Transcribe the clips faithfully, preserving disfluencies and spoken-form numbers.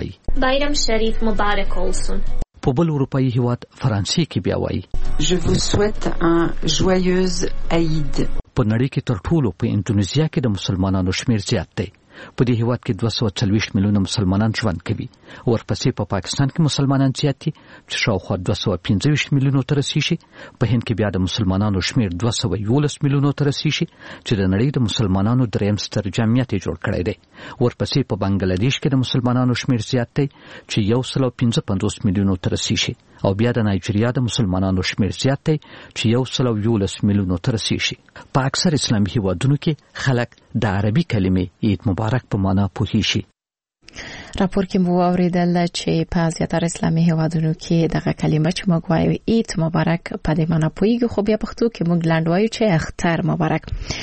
وایي. بایرم شریف مبارک olsun. په بل اروپایي هیواد فرانسې کې بیا وایي Je vous souhaite un joyeuse Eid. په نړۍ کې تر ټولو په اندونیزیا کې د مسلمانانو شمیر زیات دی. په دې هیواد کې دوه سوه څلوېښت میلیونه مسلمانان ژوند کوي. ورپسې په پاکستان کې مسلمانان زیات دي چې شاوخوا دوه سوه پنځه ویشت میلیونو ته رسیږي. په هند کې بیا د مسلمانانو شمیر دوه سوه یولس میلیونو ته رسیږي چې د نړۍ د مسلمانانو دریم ستر جمعیت یې جوړ کړی دی. ورپسې په بنګلادیش کې د مسلمانانو شمیر زیات دی چې یو سل او پنځه پنځوس میلیونو ته رسیږي. او بیا د نایجیریا د مسلمانانو شمیر زیات دی چې یو سل او یولس میلیونو ته رسیږي. په اکثر اسلامي هیوادونو کې خلک د عربي کلمې عید مبارک په معنا پوهیږي. راپور کې مو اوریدل چې په زیاتره اسلامي هیوادونو کې دغه کلمه چې موږ وایو عید مبارک په دې معنا پوهیږو، خو بیا پښتو کې موږ لاندې وایو چې اختر مبارک.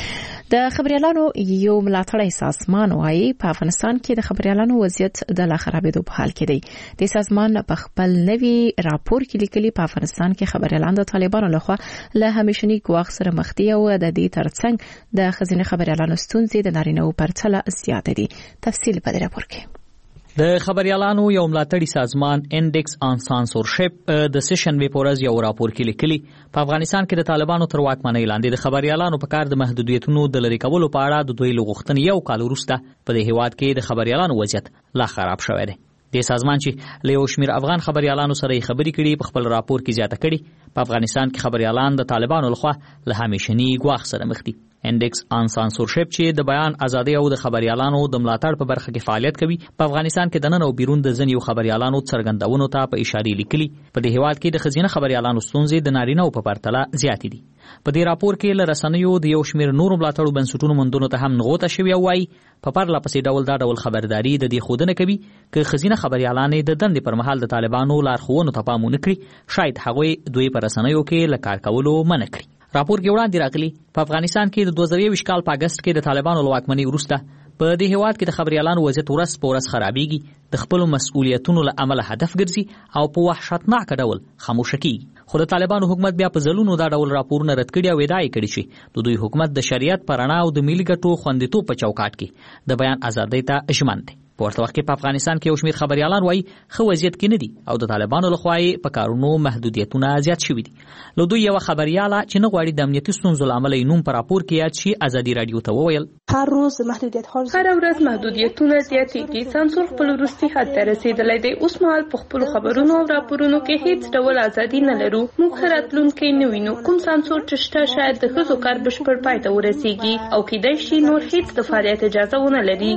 د خبريالانو یو ملاتړی سازمان وايي په افغانستان کې د خبريالانو وضعیت د لا خرابېدو په حال کې دی. د سازمان په خپل نوي راپور کې لیکلي په افغانستان کې خبريالان د طالبانو لخوا له همیشني ګواښ سره مخ دي او د دې ترڅنګ د ښځینه خبريالانو ستونزې د نارینه‌و پرتله زیات دي. تفصیل په دې راپور کې. د خبريالانو یو ملاتړی سازمان انډیکس آن سانسورشپ د سیشن وی پورز یو راپور کې لیکلي په افغانستان کې د طالبانو تر واکمنۍ لاندې د خبريالانو په کار د محدودیتونو د لری کولو په اړه د دوی لغښتنې یو کال وروسته په دې هیواد کې د خبريالانو وضعیت لا خراب شوی دی. د سازمان چې له یو شمېر افغان خبريالانو سره خبرې کړي په خپل راپور کې زیاته کړي په افغانستان کې خبريالان د طالبانو لخوا له همیشني ګواښ سره مخ دي. انډیکس آن سانسورشپ چې د بیان ازادي او د خبريالانو د ملاتړ په برخه کې فعالیت کوي په افغانستان کې د نن او بیرون د ځینو خبريالانو څرګندونو ته په اشاره لیکلي په دې هیواد کې د ښځینه خبريالانو ستونزې د نارینه‌و په پرتله زیات دي. په دې راپور کې له رسنیو د یو شمېر نورو ملاتړو بنسټونو مندونو ته هم نغوته شوی وایي په پرله پسې ډول دا ډول خبرداري د دې خودنه کوي چې ښځینه خبريالانې د دندې پر مهال د طالبانو لارښوونو ته پام ونه کړي، شاید هغوی دوی پر رسنیو کې له کار کولو منع کړي. راپور کې وړاندې راغلی په افغانستان کې د دوه زره یوویشت کال په اگست کې د طالبانو له واکمنۍ وروسته په دې هیواد کې د خبريالانو وضعیت ورځ په ورځ خرابېږي، د خپلو مسؤلیتونو له امله هدف ګرځي او په وحشتناک ډول خاموشه کیږي. خو د طالبانو حکومت بیا په ځلونو دا ډول راپورونه رد کړي او ادعا کړي چې د دوی حکومت د شریعت په رڼا او د ملي ګټو خوندیتوب په چوکاټ کې د بیان ازادۍ ته ژمن دی. په ورته وخت کې په افغانستان کې یو شمېر خبريالان وایي ښه وضعیت کې نه دي او د طالبانو لخوا یې په کارونو محدودیتونه زیات شوي دي. له دوی یوه خبریاله چې نه غواړي د امنیتي ستونزو له امله یې نوم په راپور کې یاد شي ازادي راډیو ته وویل هر روز محدودیت هر ورځ محدودیتونه زیاتېږي. سانسور خپل وروستي حد ته رسېدلی دی. اوس مهال په خپلو خبرونو او راپورونو کې هیڅ ډول ازادي نه لرو. موږ ښه راتلونکی نه وینو. کوم سانسور چې شته شاید د ښځو کار بشپړ پای ته ورسېږي او کیدای شي نور هیڅ د فعالیت اجازه ونه لري.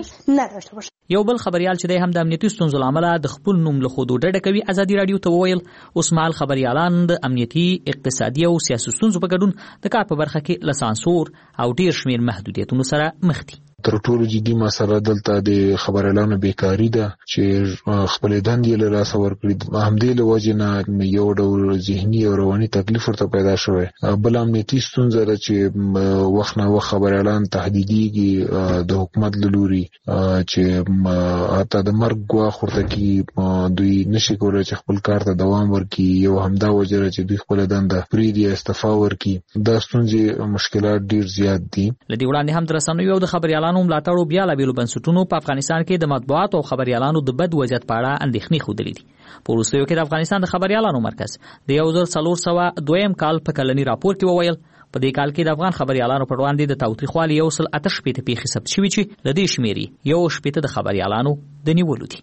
یو بل خبريال چې د هم د امنیتي ستونزو له امله د خپل نوم له خودو ډډه کوي ازادي راډیو ته وویل اوس مهال خبريالان د امنیتي، اقتصادي او سیاسي ستونزو په ګډون د کار په برخه کې له سانسور او ډیر شمېر محدودیتونو سره مخ دي. تر ټولو جدي مسله دلته د خبريالانو بیکاری ده چې خپل دندې له لاسه ورکړي. همدې له وجې نه یو ډول ذهني او رواني تکلیف ورته پیدا شوی. بل امنیتي ستونزه ده چې وخت نه وخت خبريالان تهدیدېږي د حکومت له لوري چې حتی د مرګ ګواښ ورته کوي. دوی نشي کولی چې خپل کار ته دوام ورکړي. یو همدا وجه ده چې دوی خپله دنده پرېږدي یا استعفا ورکړي. دا ستونزې مشکلات ډېر زیات دي. له دې وړاندې هم د رسنیو او د خبريالانو ملاتړو بیا له بیلو بنسټونو په افغانستان کې د مطبوعاتو او خبريالانو د بد وضعیت په اړه اندېښنې ښودلې دي. په وروستیو کې د افغانستان د خبريالانو مرکز د یو زر څلور سوه دویم کال په کلني راپور کې وویل په دې کال کې د افغان خبريالانو پر وړاندې د تاوتریخوالي یو سل اته شپېته پیښې ثبت شوي چې له دې شمېرې یو شپېته د خبريالانو د نیولو دي.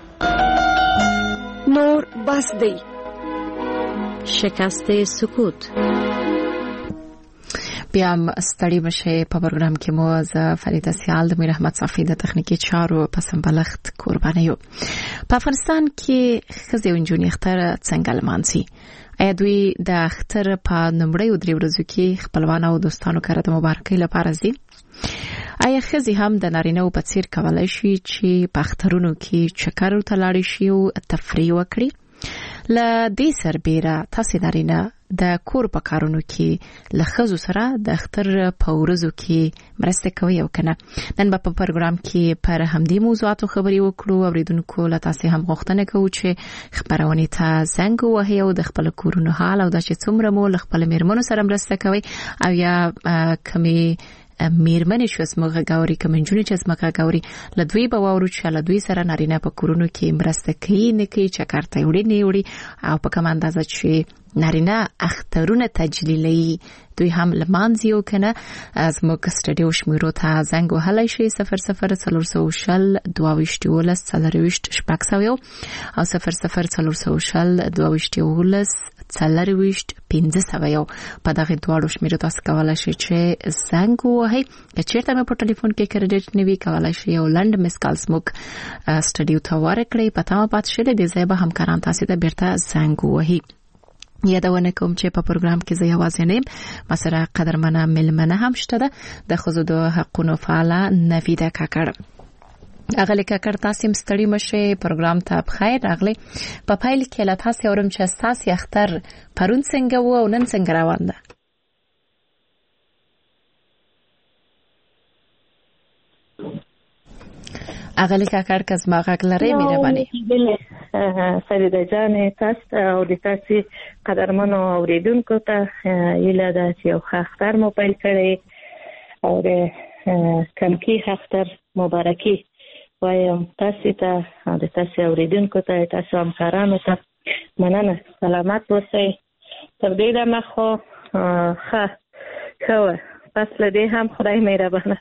نور بس دی. شکست سکوت. بیا ستړي بشي په پروګرام کې مو از فریده سیال د میر احمد صافی د تخنیکی چارو په سمبلښت قرباني یو. په افغانستان کې ښځې او نجونې اختر څنګه لمانځي؟ آیا دوی د اختر په لومړیو درې ورځو کې خپلوان او دوستانو کره د مبارکۍ لپاره ځي؟ آیا ښځې هم د نارینه‌و په څیر کولی شي چې په اخترونو کې چکر ته لاړې شي او تفریح وکړي؟ له دې سربیره تاسې نارینه د کور په کارونو کې له ښځو سره د اختر په ورځو کې مرسته کوي او کنه؟ نن به په پروګرام کې پر همدې موضوعاتو خبرې وکړو. اوریدونکو له تاسې هم غوښتنه کوو چې خبرونه ته زنګ ووهئ او د خپل کورونو حال او د چې څومره مو له خپل میرمنو سره مرسته کوي او یا کمی میرمنې شو اسمغه غاوري کمنجونی چې اسمغه غاوري لدوی به وورو چې لدوی سره نارینه په کورونو کې مرسته کوي نه کوي چکرته وړي نه وړي او په کوم اندازه چې نارینه اخترونه تجلیلي دوی هم لمانځيو کنه از موږ سټډیو شمیرو ته زنګ وهلای شي صفر صفر څلور سو شل دوه ولس څلرويشت شپږ سو او صفر صفر څلور سو شل دوه ولس څلرويشت پنځه سو یو په دغه دواړو شمیرو تاسو کولای شئ چې زنګ ووهئ که چیرته مې په ټلیفون کې کریډټ نه وي کولای شئ یو لنډ مس کال سموک سټډیو ته ورکړئ په تمه پات شئ د زیبه همکاران تاسو ته بیرته زنګ ووهئ. یادونه کوم چې په پروګرام کې زه یوازې نه یم، مسره قدرمنه ملمنه هم شته ده د ښځو د حقونو فعاله نویده کاکړ. اغلی کاکړ تاسو هم ستړي مشه، پروګرام ته بخیر راغلی. په پایل کې لا تاسو اورم چې تاسو اختر پرون څنګه وو او نن څنګه روان ده؟ اغلی کاکړ کز ما غږ لري مهرباني. سریده جان تاسو او د تاسو قدرمنو اوریدونکو ته یله د یو اختر مو پیل کړی او د کمکی اختر مبارکي وایم تاسو ته او د تاسو اوریدونکو ته تاسو همکارانو ته مننه. سلامت اوسئ. تر دې دمه خو ښه ښه پس لدې هم خدای مهربانه.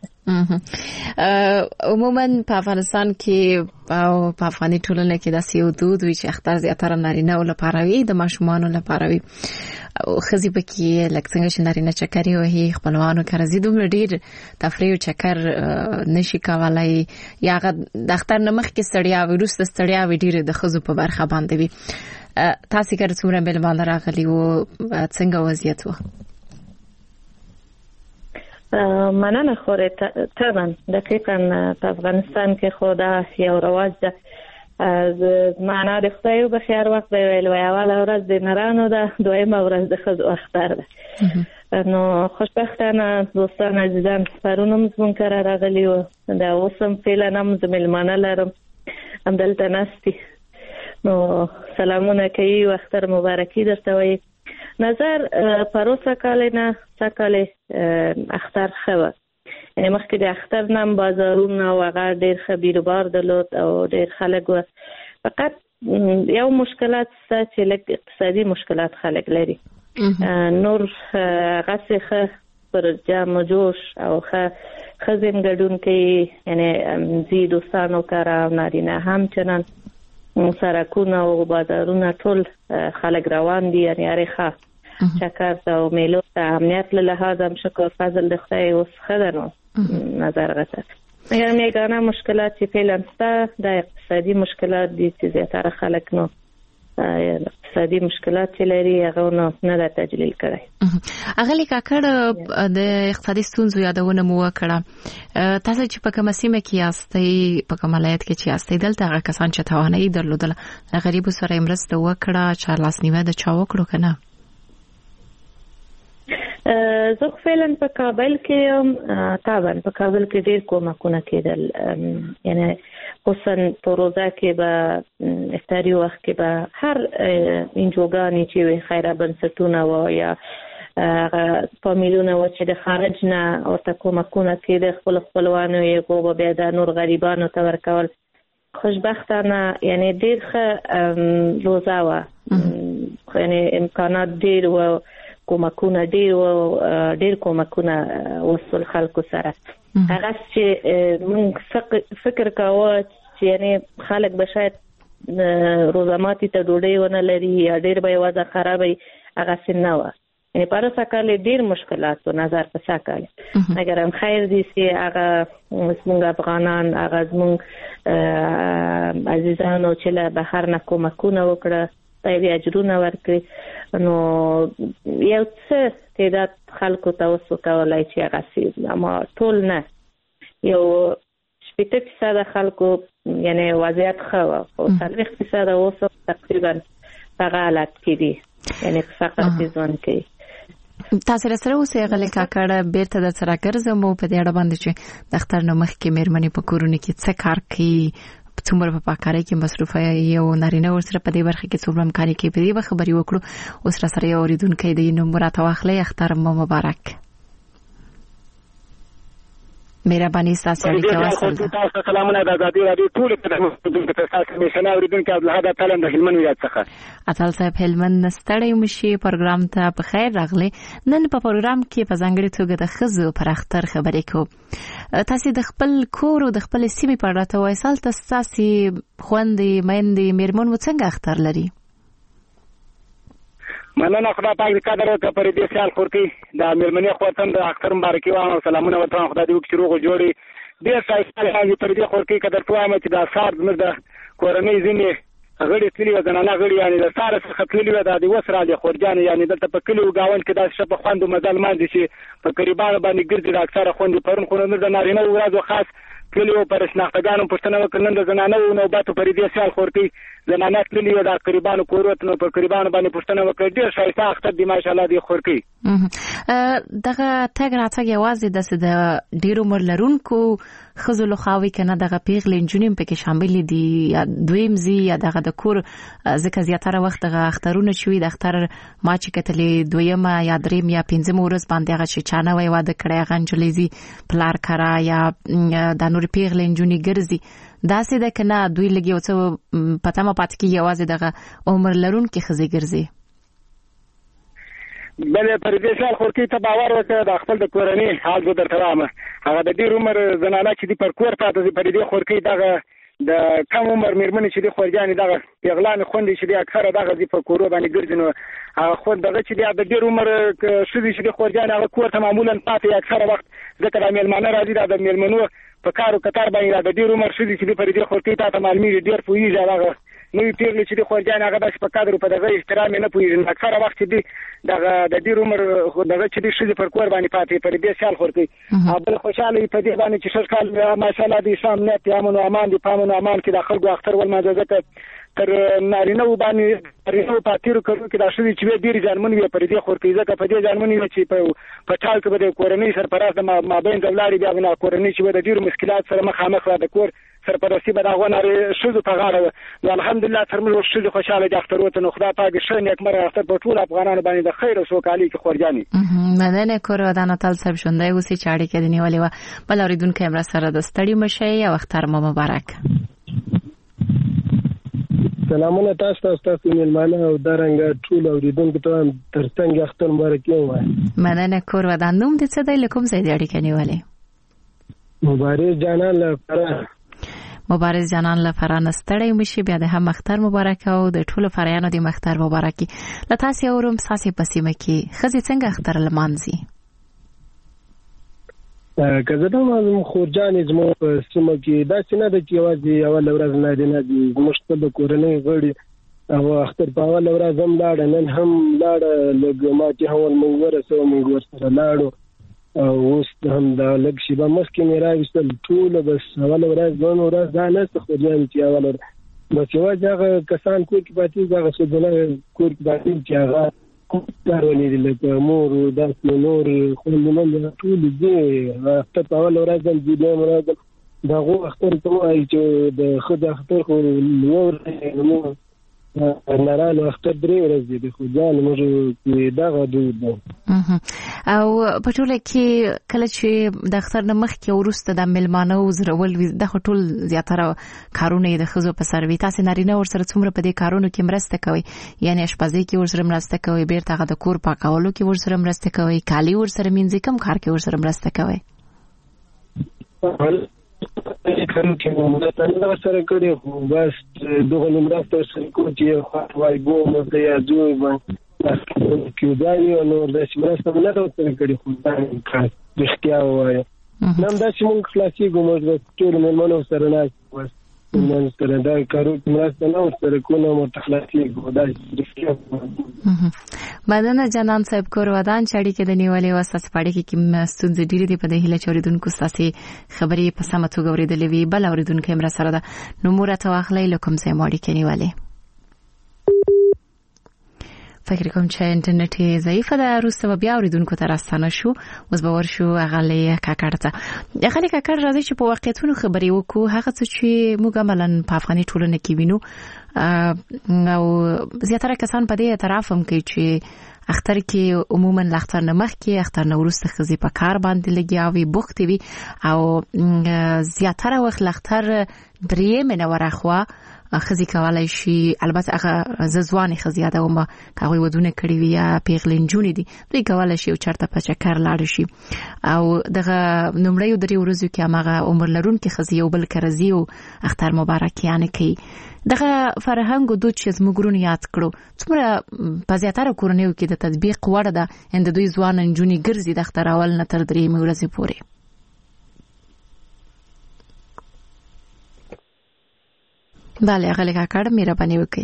عموما په افغانستان کې او په افغاني ټولنه کې داسې یو دود وي چې اختر زیاتره نارینه او لپاره وي، د ماشومانو لپاره وي او خزي پکې لکه څنګه چې نارینه چکرې وهي خپلوانو کرزي دومره ډیر تفریح او چکر نشي کولای یا د اختر نمخ کې ستړیا ویروس ستړیا وي ډیر د خزو په برخه باندې وي. تاسو کړه څومره بل باندې راغلی او څنګه وضعیت و؟ مننه خوره طبعا دقیقاً په افغانستان کې خو دا یو رواج ده. معنا د خدای په خیر وخت دی ویل وی اوله ورځ د نرانو ده، دویمه ورځ د ښځو اختر ده. نو خوشبختانه دوستان عزیزان پرونم زمون کار راغلی و دا اوسم فعلا هم زملمانه لرم همدلته نستی. نو سلامونه کوي و اختر مبارکي درته وایي. نظر پروسه کال نه سکاله اختر خو یعنی مخکې د اختر نام بازارونه او هغه ډېر خبيربار درلود او ډېر خلک و، فقط یو مشکلات څه چې لږ اقتصادي مشکلات خلک لري. نور غسخه پر جام جوش او خه خزم ګډون کوي یعنی زی دوستانو کرا نارینه همچنان سرکونه او بازارونه ټول خلک روان دي یعنی اړخه شکر او میلو ته امنیت له لحاظ هم شکر فضل د خدای اوس خدانو نظر غته. مګر میګانه مشکلات چې فعلا ستا د اقتصادي مشکلات دي چې زیاتره خلک نو اقتصادي مشکلات چې لري هغه نو نه د تجلیل کړي. اغلی کاکړ د اقتصادي ستونزو یادونه مو وکړه. تاسو چې په کومه سیمه کې یاستئ، په کوم ولایت کې چې یاستئ، دلته هغه کسان چې توانایي درلودل غریب سره مرسته وکړه چې لاسنیوه د چا وکړو کنه؟ زه فعلا په کابل کې یم. طبعا په کابل کې ډېر کومکونه کېدل، یعنی خصوصا په روزه کې به افطاري وخت کې به هر انجوګانې چې وي خیره بنسټونه و یا فامیلونه و چې د خارج نه ورته کومکونه کېده خپل خپلوانو یې کو بیا د نور غریبانو ته ورکول. خوشبختانه یعنی ډېر ښه روزه وه، یعنی امکانات ډېر و، کومکونه ډېر و، ډېر کومکونه وصول خلکو سره. هغه چې موږ فکر کاوه چې یعنی خلک به شاید روزه ماتي ته ډوډۍ ونه لري یا ډېر به یې وضع خرابه هغه څه نه وه. یعنی په هر کال ډېر مشکلات و نظر په سکال مګر هم خیر دي چې هغه زموږ افغانان هغه زموږ عزیزانو چې له بهر نه کومکونه وکړه خدای اجرونه ورکړي. نو یو څه تعداد خلکو ته وسوکولای چې هغه سي اما ټول نه، یو شپږ فیصد خلکو یعنی وضعیت ښه و او څلوېښت فیصد اوس تقریبا هغه حالت کې دي یعنی فقط ځان کوي. تاسو سره اوسه غلې کاکړه بیرته د سره ګرځم او په دې اړه باندې چې د اختر نو مخ کې مېرمنې په کورونه کې څه کار کوي، څومره په پاکارۍ کې مصروفه یو نارینه ورسره په دې برخه کې څومره کاری کوي، په دې خبرې وکړو. اوس را سره یو اوریدونکو دی نو مراد واخلې اختر مو مبارک. مهرباني ستاسو اړیکه واسطه تاسو سلامونه د ازادي رادیو ټول د تاسو کمیشن اوریدونکو د هدا تعلم د هلمند ولایت څخه اتل صاحب هلمند نستړی مشي پروګرام ته په خیر راغلی. نن په پروګرام کې په ځانګړي توګه د خزو پر اختر خبرې کوو. تاسو د خپل کور او د خپل سیمې په اړه توایسال تاسو خوندې مېندې میرمن و څنګه اختر لري؟ مننه خدای پاک دې قدر وکړي پر دې سیال خورتي د میرمنې خوتن د اختر مبارکي وایم او سلامونه ورته خدای دې وکړي روغ جوړي ډېر ښایسته هغه پر دې خورتي قدر توام چې د سار زموږ د کورنۍ ځینې غړي تللي و زنانه غړي یعنی د سار څخه تللي و د وسره د خورجان یعنی دلته په کلیو گاون کې داسې شپه خوند مزل ماندي چې په قریبانو باندې ګرځي د اکثره خوند پرون خو نو د نارینه ورځو خاص کلیو پر شناختګانو پښتنه وکړل د زنانه نو باتو پر دې سیال خورتي زنانه تللي و د قریبانو کورت نو پر قریبانو باندې پښتنه وکړ ډېر ښایسته اختر دی ماشاءالله دی خورتي. دغه تګ راتګ یوازې د ډیرو مرلرونکو خزو لخواوي کنه دغه پیغلې نجونې په کې شامل دي یا دویم زی یا دغه د کور ځکه زیاتره وخت دغه اخترونه شوي د اختر ما چې کتلې دویمه یا دریم یا پنځمه ورځ باندې هغه چې چانه وای واده کړی غنجلېزي پلار کرا یا د نور پیغلې نجونې ګرځي داسې ده کنه دوی لګي او څه پته ما پات کې یوازې دغه عمر لرونکو خزي ګرځي. بلې پر دې سال خورتي ته باور وکړه د خپل د کورنۍ حال زه درته وایم هغه د ډېر عمر زنانه چې دي پر کور پاتې دي پر دې خورتي دغه د کم عمر میرمنې چې دي خورجانې دغه پیغلانې خوندې چې دي اکثره دغه دي په کورو باندې ګرځي نو هغه خود دغه چې دي د ډېر عمر ښځې چې دي خورجانې هغه کور ته معمولا پاتې اکثره وخت ځکه د میلمانه راځي دا د میلمنو په کار او کتار باندې د ډېر عمر ښځې چې دي پر دې خورتي ته معلومیږي ډېر پوهېږي هغه نوې پیغلې چې دي خورجانې هغه داسې په قدر په دغه احترام نه پوهېږي اکثره وخت چې دي دغه د ډېر عمر دغه چې دي ښځې پر کور باندې پاتې پر دې سیال خورتي بل خوشحاله په دې باندې چې شل کال ماشاءالله د اسلام نیت امن او امان دي په امن او امان کې د خلکو اختر ولمانځه ځکه تر نارینه باندې نارینه پاتېرو کړو کې د ښځې چې ډېرې ځانمنې وي پر دې خورتي ځکه په دې ځانمنې وي چې په ټال کې به د کورنۍ سرپرست د مابین د ولاړې بیا به کورنۍ چې به د ډېرو مشکلات سره مخامخ وه د کور سرپرستي به د هغو ښځو په غاړه وه نو الحمدلله تر موږ ښځې خوشحاله دي اختر وته نو خدای پاک ښه نیکمرغه اختر په ټولو افغانانو باندې د خیر او سوکالۍ کې خورجانې مننه کور ودان اتل صاحب ژوندی اوسئ چې اړیکه دې نیولې وه بل اورېدونکی هم راسره د ستړي مه شئ او اختر مو مبارک. سلامونه تاسو ته تاسو میلمانه او درنګ ټول اوریدونکو ته ترڅنګ اختر مبارکي وایم. مننه کور ودان نوم دې څه دی له کوم ځای دې اړیکه نیولې؟ مبارز جانان له فراه. مبارز جانان له فراه نستړی مشي بیا د هم اختر مبارک او د ټولو فرایانو د اختر مبارکي. له تاسو اورم تاسو په سیمه کې ښځې څنګه اختر لمانځي؟ که زه دا معلوم خورجانې زموږ په سیمه کې داسې نه ده چې یوازې اوله ورځ نارینه دي زموږ ټول د کورنۍ غړي او اختر په اوله ورځ هم لاړه نن هم لاړه لږ ماتې هم موږ ورسوه موږ ورسره لاړو او اوس هم دا لږ شیبه مخکې مې راویستل ټوله بس اوله ورځ دویمه ورځ دا نشته خورجانې چې اوله ورځ بس یوازې هغه کسان کور کې پاتې دي هغه ښځینه کور کې پاتې دي چې هغه کار ولري لکه مور او داسې نور خویندې مندې ټول دي اختر په اوله ورځ هم دي دویمه ورځ د هغو اختر ته وایي چې د ښځې اختر خو یوه ورځ زموږ نارانو اختر درې ورځې دي خو ځان موږ دغه دود دی او په ټوله کې کله چې د اختر نه مخکې وروسته د میلمانه وزرول دغه ټول زیاتره کارونه یې د ښځو په سر وي تاسې نارینه ورسره څومره په دې کارونو کې مرسته کوئ یعنې اشپزۍ کې ورسره مرسته کوئ بیرته هغه د کور پاکولو کې ورسره مرسته کوئ کالي ورسره مینځئ کوم کار کې ورسره مرسته کوئ؟ کارو کې مو مرسته سره کړې خو بس دغه مرسته سره کوم چې وای ګوم د یادوي باندې کې دا یو نور د مرسته نه دا سره کړې خو دا رښتیا وایي نن دا چې موږ خلاصي ګوم د ټول مېلمنو سره نه بس نن سره دا کارو کې مرسته نه سره کوم متخلاصي ګو دا رښتیا مدنه جنان صاحب کور ودان چړي کې د نیولې وساس پاړي کې کوم ستونزې ډېرې دي په دې هله چوریدونکو ساسي خبرې په سم توګه ورېدلې وی بل اوریدونکو هم را سره ده نو مور ته واخلې لکم سه ماړي کې نیولې فکر کوم چې انټرنیټ ضعیفه ده روسته بیا اوریدونکو ته راستانه شو اوس به ورشو اغلی کاکړ ته اغلی کاکړ راځي چې په واقعیتونو خبرې وکړو هغه څه چې موږ عملاً په افغاني ټولنه کې وینو او زیاتره کسان په دې اعتراف هم کوي چې اختر کې عموما لاختر نه مخ کې اختر نه وروسته خزي په کار باندې لګیاوي بوختي وي او زیاتره وخت لاختر درې منوره خو خزي کولای شي البته هغه ززواني خزي یاده ومه هغه ودونه کړی وي یا پیغلین جونې دي دوی کولای شي او چرته په چکر لاړ شي او دغه نمړیو درې ورځو کې هغه عمر لرون کې خزي یو بل کرزي او اختر مبارک یانه کوي دغه فرهنګ دود چې زموږ یاد کړو څومره په زیاتره کورنیو کې د تطبیق وړ ده اند دوی ځوان انجونی ګرځي د اختر اول نه تر درې ورځې پورې بله اغلی کاکړ مهرباني وکړئ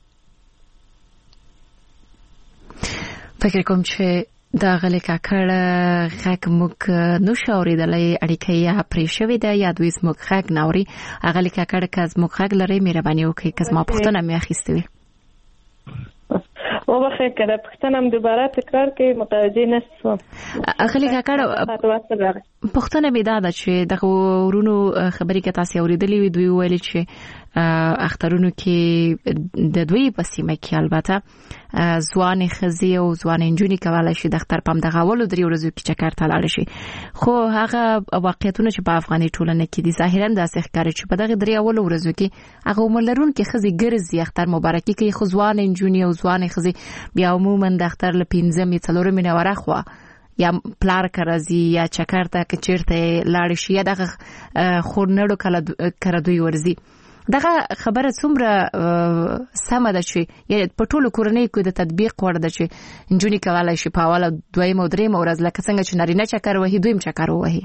فکر کوم چې دا غلی کاکړ غږ موږ نو شاوریدلې اړیکې یا پرې شوې ده یا دوی زموږ غږ ناوري اغلی کاکړ که زموږ غږ لري مهرباني وکړئ که زما پوښتنه مې اخیستې وي او بخیر کړه پښتنم دوباره تکرار کې متوجه نشم اغلی کاکړ پښتنه مې دا ده چې دغه ورونو خبرې کې تاسو اوریدلې وي دوی ویل چې اخترونو کې د دوی په سیمه کې البته ځوان خزي او ځوان انجونی کولای شي د اختر پم دغه ولو درې ورځې کې چکر ته لاړ شي خو هغه واقعیتونه چې په افغاني ټولنه کې دي ظاهرا داسې ښکاري چې په دغه درې ولو ورځو کې هغه عمرلرون کې خزي ګرځي اختر مبارکي کوي خو ځوان انجونی او ځوان خزي بیا عموما د اختر ل پنځم څلورم منوره خو یا پلار کرازي یا چکر ته کې چیرته لاړ شي یا دغه خورنړو کله کړه دوی ورزي دغه خبره څومره سمه ده چې یعنی په ټولو کورنۍ کې د تطبیق وړ ده چې انجونی کولای شي په اوله دویم او دریم ورځ لکه څنګه چې نارینه چکر وهي دویم چکر وهي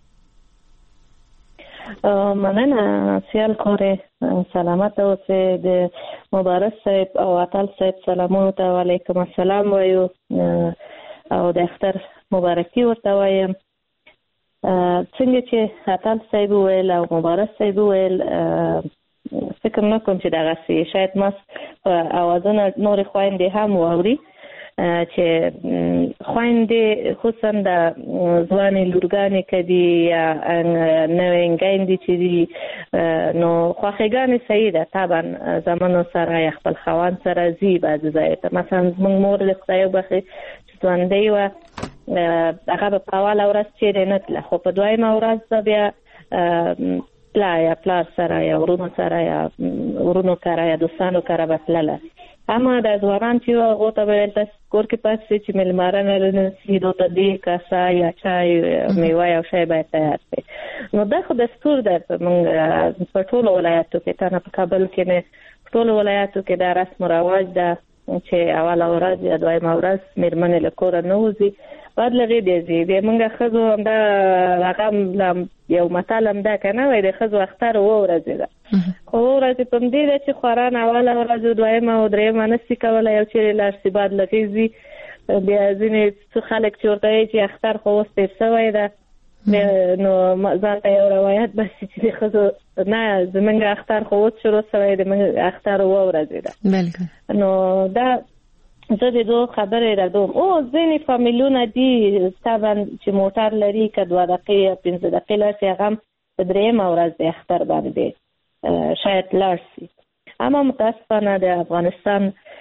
مننه سیال کوره سلامت اوسه د مبارک صاحب او اتل صاحب سلامونه علیکم السلام وایو او د اختر مبارکي ورته وایم څنګه چې اتل صاحب ویل او مبارک صاحب ویل فکر نه کوم چې دغه سي شاید ماس اوازونه نور خويندې هم ووري چې خويندې خصوصا د ځواني لورګانې کدي یا نوینګاندې چې دي نو خوخېګانې صحیح ده طبعا زمونږ سره خپل خوان سره زی بعض ځای ته مثلا موږ مور له خدای وبخي چې ځوانې و هغه په اواله ورځ چې نه تل خو په دویمه ورځ بیا پلا یا پلار سره یا ورونو سره یا ورونو کاره یا دوستانو کاره بتلله اما د ځوانان چې هغه ته ویل تاسو کور کې پاتې چې ملمارانه نه سیدو ته دی کاسا یا چای میوه یا شای به تیار شي نو دا خو دستور ده په ټولو ولایتو کې تنه په کابل کې نه ټولو ولایتو کې دا رسم او رواج ده چې اوله ورځ یا دویمه ورځ مېرمنې له کوره نه وځي بعد لغې دی د منګه خزو هم دا هغه یو مثال هم دا کنه وای د خزو اختر و ورځ ده خو ورځ په دې چې خوران اوله ورځ دویمه او دریمه نسې کولای یو چې لارسي بعد لغې زی بیا ځینې خلک چې ورته چې اختر خو اوس تیر شوی ده نو ځان ته یو روایت بس چې خزو نه زمونږ اختر خو اوس شروع شوی دی اختر و ورځ ده بالکل نو دا زه د دوه خبرې را دوم او ځینې فامیلونه دي طبعا چې موټر لري که دوه دقیقې پنځه دقیقې لاسي هغه هم په درېیمه ورځ د اختر باندې شاید لاړ شي اما متاسفانه د افغانستان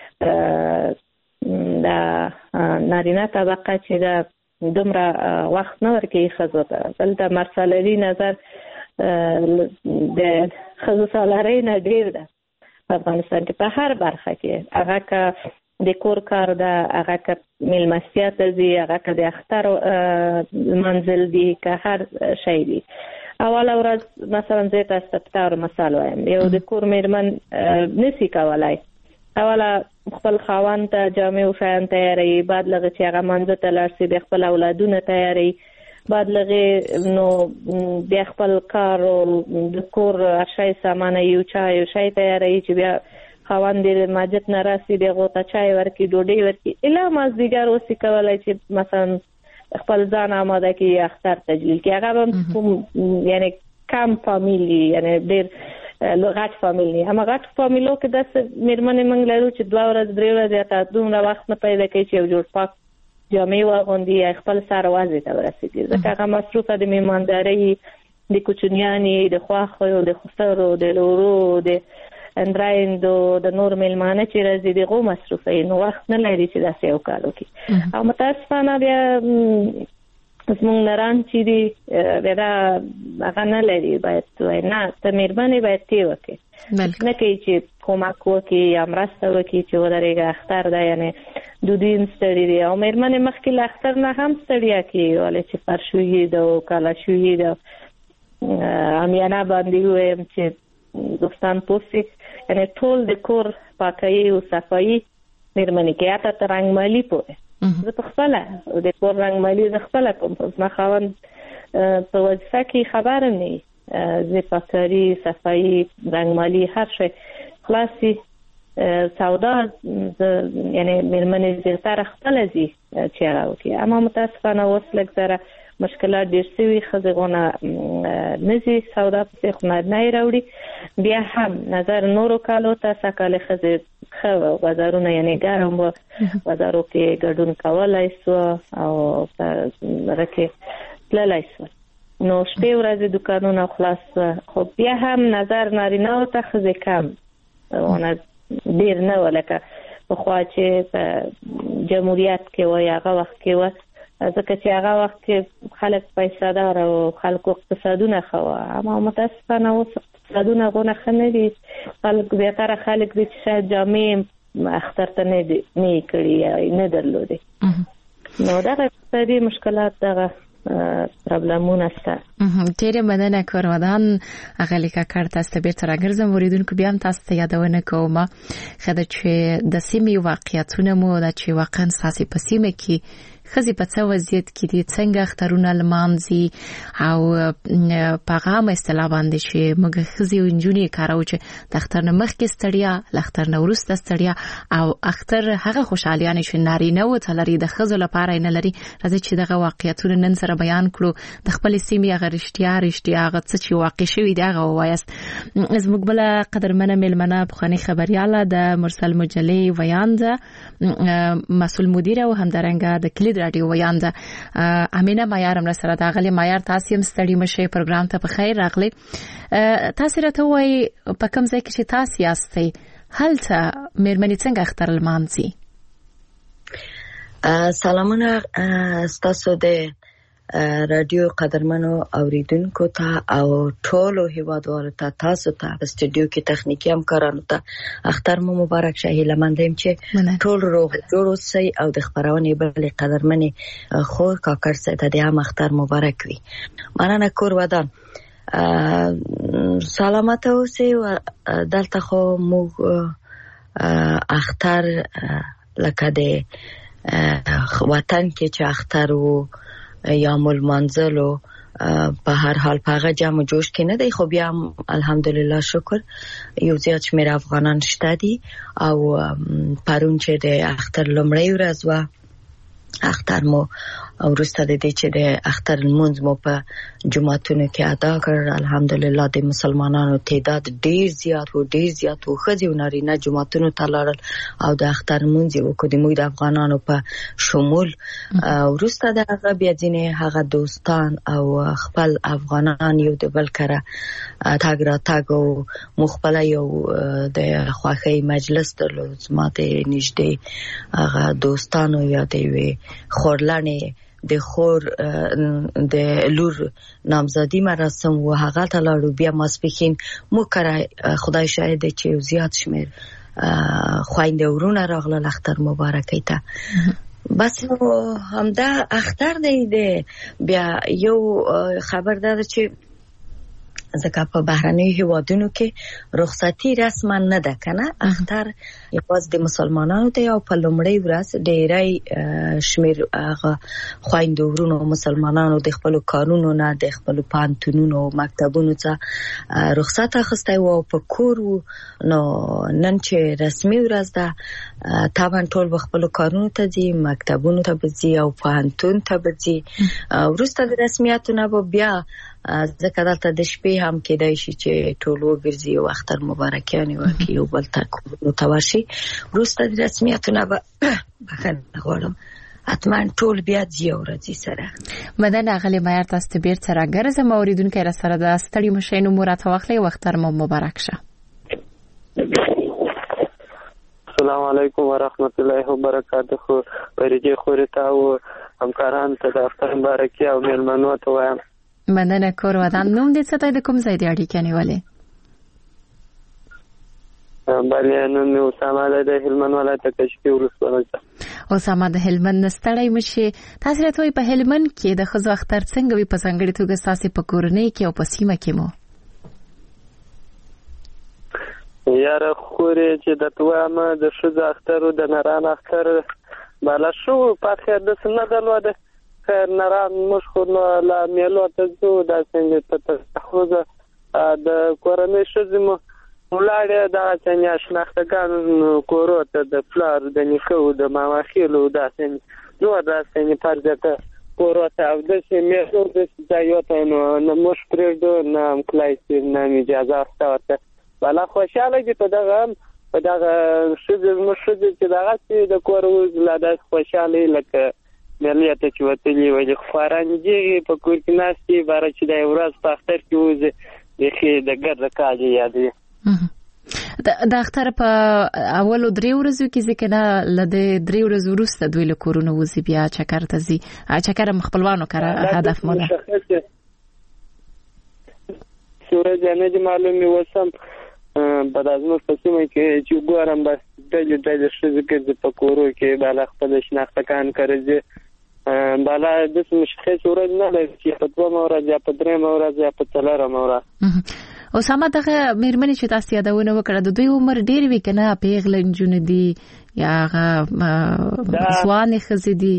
د نارینه طبقه چې د دومره وخت نه ورکوي ښځو ته دلته مرسالري نظر د ښځو سالارۍ نه ډېر ده په افغانستان کې په هر برخه کې هغه که د کور کار ده هغه که میلمستیا ته ځي هغه که د اختر منزل دي که هر شی دي اوله ورځ مثلا زه تاسو ته په مثال وایم یو د کور میرمن نسی کولای اوله خپل خاوند ته جامې او شیان تیاروي بعد لغه چې هغه منځ ته لاړ شي د خپل اولادونه تیاروي بعد لغه نو د خپل کار او د کور اشیاء سامان یو چا یو شی تیاروي چې بیا خاوند دې ماجت ناراسي دغه ته چای ورکی ډوډۍ ورکی اله مازدیګر اوسې کولای چې مثلا خپل ځان آماده کی اختر تجلیل کی هغه هم یعنی کم فامیلی یعنی ډېر غټ فامیل هم غټ فامیلو کې د میرمنې موږ لرو چې دوه ورځې درې ورځې تا دومره وخت نه پیدا کوي چې یو جوړ پاک جامې واغوندي خپل سر وازې ته ورسېږي ځکه هغه مصروفه د میماندارۍ د کوچنیانې د خواښو د خسرو د لورو د اندرایندو د نور میلمانه چې راځي دغه مصروفه نو وخت نه لري چې داسې یو کار وکړي او متاسفانه بیا زموږ نران چې دي بیا هغه نه لري باید نه ته مېرمنې باید تی وکړي نه کوي چې کومک وکړي یا مرسته وکړي چې ودرېږه اختر ده یعنې دودین ستړي دي او مېرمنې مخکې له اختر نه هم ستړیا کېږي ولې چې فرشویي ده او کالاشویي ده امیانه باندې ووایم چې دوستان پوسي یعنی ټول د کور پاکي او صفایي مېرمنې کې اته تر رنگمالي پوره زه په خپل د کور رنگمالي زه خپل کوم ما خاوند په وظیفه کې خبر نه زه پاکري صفایي رنگمالي هر شي خلاصي سودا یعنی مېرمنې زیاتره خپل دي چې راوځي اما متاسفانه اوس لږ زره مشکلات ډېر شوي خزغونه نزي سودا په خونه نه راوړي بیا هم نظر نورو کالو ته سکاله خزه خو بازارونه یعنی ګرم و بازارو کې ګډون کولای سو او راکه تللای سو نو شپې ورځې دکانونه خلاص خو بیا هم نظر نارینه او ته خزه کم ونه ډېر نه ولکه په خوا چې په جمهوریت کې و یا هغه وخت کې و ځکه چې هغه وخت کې خلک پیسې دار او خلکو اقتصادونه خو اما متاسفانه اوس اقتصادونه غونه خنه دي خلک زیاتره خلک دي چې جامع اختر ته نه دي نه کړی نه درلودي نو دا اقتصادي مشکلات دغه پرابلمونه سته ډېر مننه کوردان هغه لیکه کار تاسو به تر راګرځم وریدونکو بیا هم تاسو ته یادونه کوم خدای چې د سیمې واقعیتونه مو د چې واقعا ساسي په سیمه کې خزي په څو وضعیت کې دي څنګه اخترونه لمانځي او پیغام اصطلاح باندې چې موږ خزي او انجونی کارو چې د اختر نه مخکې ستړیا لختر نه ورسته ستړیا او اختر هغه خوشالیانه چې نارینه و تلري د خزو لپاره نه لري راځي چې دغه واقعیتونه نن سره بیان کړو د خپل سیمې هغه رښتیا رښتیا هغه څه چې واقع شوی دی هغه وایست زموږ بل قدرمنه ملمنه بخاني خبرياله د مرسل مجلې ویانده مسؤل مدیر او همدارنګه د کلید رادیو ویانده امینه معیار هم سره داغلی معیار تاسو هم ستړي مشه پروګرام ته په خیر راغلی تاسو راته وای په کوم ځای کې چې تاسو یاستئ هلته مېرمنې څنګه اختر لمانځي سلامونه تاسو د رادیو قدرمنو اوریدونکو ته او ټولو هیوادوالو ته تاسو ته په استودیو کې تخنیکی همکارانو ته اختر مو مبارک شه هیله مندم چې ټول روغ جوړ اوسئ او د خبرونه بل قدرمنې خو کاکر سره د هم اختر مبارک وي مننه کور ودان سلامت اوسئ و دلته خو مو اختر لکه د وطن کې چې اختر وو یا مول منزلو په هر حال په هغه جمع جوش کې نه دی خو بیا الحمدلله شکر یو زیات شمیر افغانان شته دي او پرون چې د اختر لومړی ورځ و اختر مو ورسته د دې چې د اختر المنز مو په جمعتونو کې ادا کړ الحمدلله د مسلمانانو تعداد ډیر زیات و ډیر زیات و خځې او نارینه جمعتونو ته لاړل او د اختر المنز یو کو د موږ د افغانانو په شمول ورسته د هغه بیا ځینې هغه دوستان او خپل افغانان یو د بل کړه تاګ را تاګ او مخبل یو د خوخي مجلس درلود ماته نږدې هغه دوستانو یا د وی خورلانه د خور د لور نامزادی مراسم و هغه ته لاړو بیا ماسپخین مو کړه خدای شاهد چې زیات شمیر خويند ورونه راغله اختر مبارکي ته بس همدا اختر دی بیا یو خبر ده چې ځکه په بهرنی هیوادونو کې رخصتي رسما نه ده کنه اختر یوازې د مسلمانانو ته او په لومړی ورځ ډېری شمیر هغه خويندو ورونو مسلمانانو د خپل کارونو نه د خپل پانتونونو مکتبونو ته رخصت اخیسته او په کور نو نن چې رسمي ورځ ده طبعا ټول خپل کارونو ته ځي مکتبونو ته ځي او پانتون ته ځي ورسته د رسمیاتو نه بیا ځکه دلته د شپې هم کېدای شي چې ټول وګرځي او اختر مبارکیانې ورکړي او بل ته کورونو ته ورشي. وروسته د رسمیتونه به بخښنه غواړم حتما ټول بیا ځي او راځي سره. مننه اغلې معیار تاسو ته بیرته راګرځم. اوریدونکي را سره د ستړي مشئ نوم راته واخلئ او اختر مو مبارک شه. السلام علیکم ورحمت الله وبرکاته. پرېږدي خورې ته او همکارانو ته د اختر مبارکي او میلمنو ته وایم. مننه. کور ودان نوم دې څه دی؟ د کوم ځای دې اړیکه نیولې؟ بله نوم مې اسامه دی د هلمند ولایت کشکي ولسوالۍ. اسامه د هلمند نه ستړی مشئ. تاسو راته وایئ په هلمند کې د ښځو اختر څنګه وي، په ځانګړې توګه ستاسې په کورنۍ کې او په سیمه کې مو؟ یاره خورې چې درته وایم د ښځو اختر او د نرانو اختر بالا شو په خیر داسې نه درلوده. خیر نران موږ خو له میلو ته ځو، داسې په تخوځه د کورنۍ ښځې مو ولاړې دغه څنګه شناختګانو کورو ته د پلار د نیکه او د ماما خېلو داسې نو داسې پرده ته کورو ته او داسې میلو داسې ځایو ته نو نه موږ پرېږدو نه هم کلی سي نه هم اجازه اخته ورته. بالا خوشحاله دي په دغه هم په دغه ښځې زموږ ښځې چې دغسې د کور وزله داسې خوشحالې لکه میلې ته چې وتلي ولې خو فارانجېږي په کور کې ناستې باره چې دا یو ورځ په اختر کې وځي بیخي د ګرده کال یې یادوي. د اختر په اولو درې ورځو کې ځکه نه له د درې ورځو وروسته دوی له کورونو وځي بیا چکر ته ځي. چکر هم خپلوانو کره هدف مو ده. ورځې نه دي معلومې وسم په زموږ په سیمه کې چې ګورم بس ډلې ډلې ښځې ګرځي په کورو کې بالا خپل شناختګان کړي ځي. بالا داسې مشخص ورځ نه لري چې په دومره ورځ یا په درېیمه ورځ یا په څلورمه ورځ. اسامه دغه مېرمنې چې تاسو یادونه وکړه د دوی عمر ډېر وي که نه؟ پیغله نجونې دي یا هغه ځوانې ښځې دي؟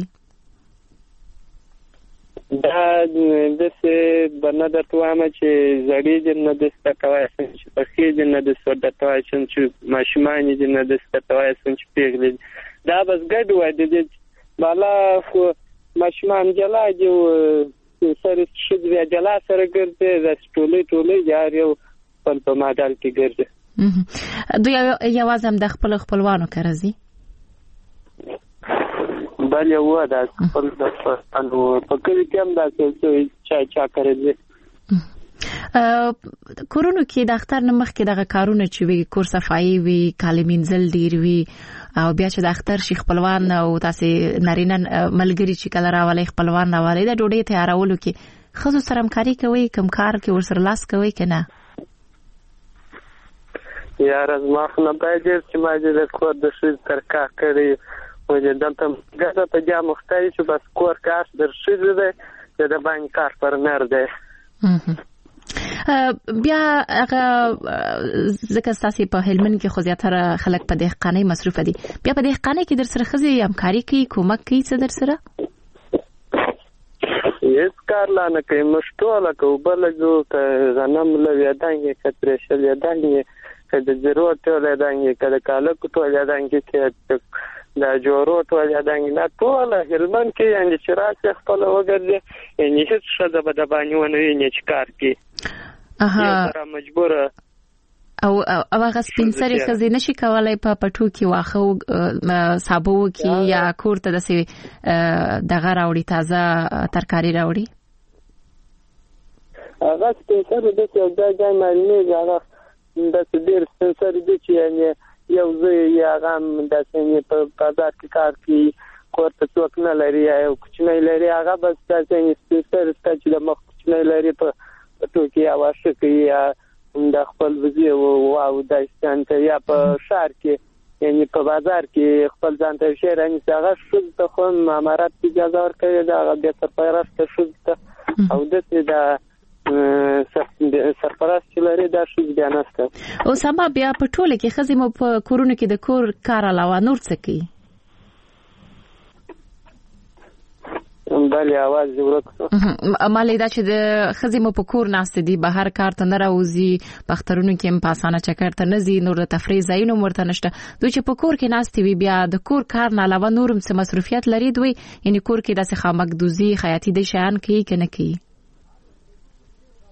دا داسې به نه درته وایم چې زړې دي نه داسې درته وایسم چې پخې دي نه داسې درته وایسم چې ماشومانې دي نه داسې درته وایسم چې پیغلې دي. دا بس ګډ وایي دي بالا خو ماشومان جلا دي او سره ښځې بیا جلا سره ګرځي داسې ټولۍ ټولۍ دي هر یو خپل په ماډل کې ګرځي. دوی یوازې هم د خپلو خپلوانو کره ځي؟ بله وه دا خپل د په کلي کې هم داسې چا چا کړی دی. کورونو کې د اختر نه مخکې دغه کارونه چې وي کور صفایي وي کالي مینځل ډېر وي او بیا چې د اختر شي خپلوان او تاسې نارینه ملګري چې کله راولئ خپلوان راولئ د ډوډۍ تیارولو کې ښځو سره همکاري کوئ کوم کار کې ورسره لاس کوئ که نه؟ یاره زما خو نه باید ډېر چې ما دې د کور د ښځې تر کار کړی وجه دلته ګټه په جا مختلف چې بس کور کار در ښځې دی د باندې کار پر نر دی. بیا هغه ځکه ستاسې په هلمند کې خو زیاتره خلک په دهقانۍ مصروفه دي بیا په دهقانۍ کې در سره ښځې همکاري کوي کومک کوي څه در سره؟ هیڅ کار لا نه کوي موږ ټوله که اوبه لګو که غنم لویدانګې که ترېشل یدانګې که د زیرو ټول یدانګې که د کالکو ټول یدانګې که د جوړو ټول یادانګې دا ټوله هلمند کې یعنې چې راسې خپله وګرځي یعنې هېڅ ښځه به د باندې ونه وینې چې کار کوي یو سره مجبوره او هغه سپین سرې ښځې نشي کولی په پټو کې واښه سابه وکړي یا کور ته داسې دغه راوړي تازه ترکاري راوړي؟ هغه سپین سرې داسې یو ځای ځای معلومېږي هغه داسې ډېر سپین سرې دي چې یعنې یو زوی یا هغه هم داسې په بازار کې کار کوي کور ته څوک نه لري یا یو کوچنی لري هغه بس داسې سپین سرې شته چې د مخ کوچنی لري په پټو کې یا واښه کوي یا د خپل وزې او داسې ته یا په ښار کې یعنې په بازار کې خپل ځان ته شی رانیسي هغه ښځو ته خو امارات اجازه ورکوي د هغه بیا سرپرسته ښځو ته او داسې د سرپرست چې لري دا ښځې بیا نشته. اسامه بیا په ټوله کې ښځې مو په کورونو کې د کور کار علاوه نور څه کوي؟ بله اواز دې ورک شو. ما لیده چې د ښځې مو په کور ناستې دي بهر کار ته نه راوځي په اخترونو کې هم په اسانه چکر ته نه ځي نور د تفریح ځایونه هم ورته نشته دوی چې په کور کې ناستې وي بیا د کور کار نه علاوه نور هم څه مصروفیت لري دوی یعنې کور کې داسې خامک دوزي خیاطي دې شیان کوي که نه کوي؟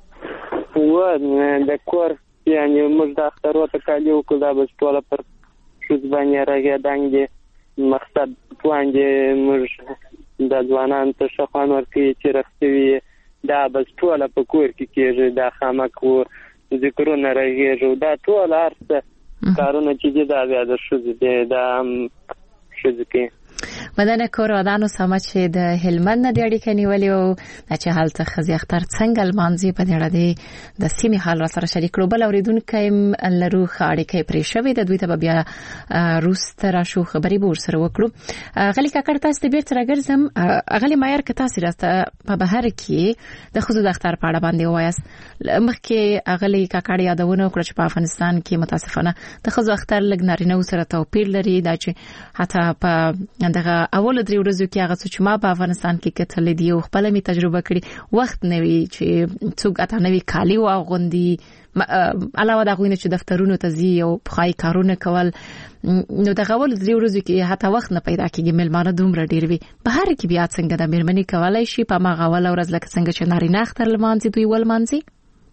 و د کور یعنی موږ د اختر وته کالي وکړو دا بس ټوله پر ښځو باندې راګېدنګ دی مقصد پوانجې موږ د ځوانانو ته ښه خوند ورکوي چې رخصوي دا بس ټوله په کور کې کېږي دا خامک و ذکرونه راګېږي دا ټول هر څه کارونه چې دي دا بیا د ښځو دی دا هم ښځو کوي. مدنه کور ودانو سم چې د هلمند نه د اړیکې نیولې او چې حالت خزي اختر څنګه لمانځي په دې اړه د د سیمې حال را سره شریک کړو. بل اوریدونکو لرو اړیکې پرې شوې د دوی ته بیا روست را شو خبري بور سره وکړو. غلي کاکړ تاسو د بیرته راګرځم غلي مایر ک تاسو راسته په بهر کې د خزو د اختر په اړه باندې وایاست. مخکې غلي کاکړ یادونه وکړه چې په افغانستان کې متاسفانه د خزو اختر لګ نارینه سره توپیر لري دا چې حتی په دغه اول درې ورځو کې هغه چې ما په افغانستان کې کتل دي او خپل می تجربه کړی وخت نوي چې څوک اته نوي کالی او غوندي علاوه د غوینه چې دفترونو ته زی او بخای کارونه کول نو دغه اول درې ورځو کې حتی وخت نه پیدا کیږي ملمانه دومره ډیر وي. بهر کې بیا څنګه د میرمنې کولای شي په ما غول ورځ لکه څنګه چې نارینه اختر لمانځي دوی ول مانځي.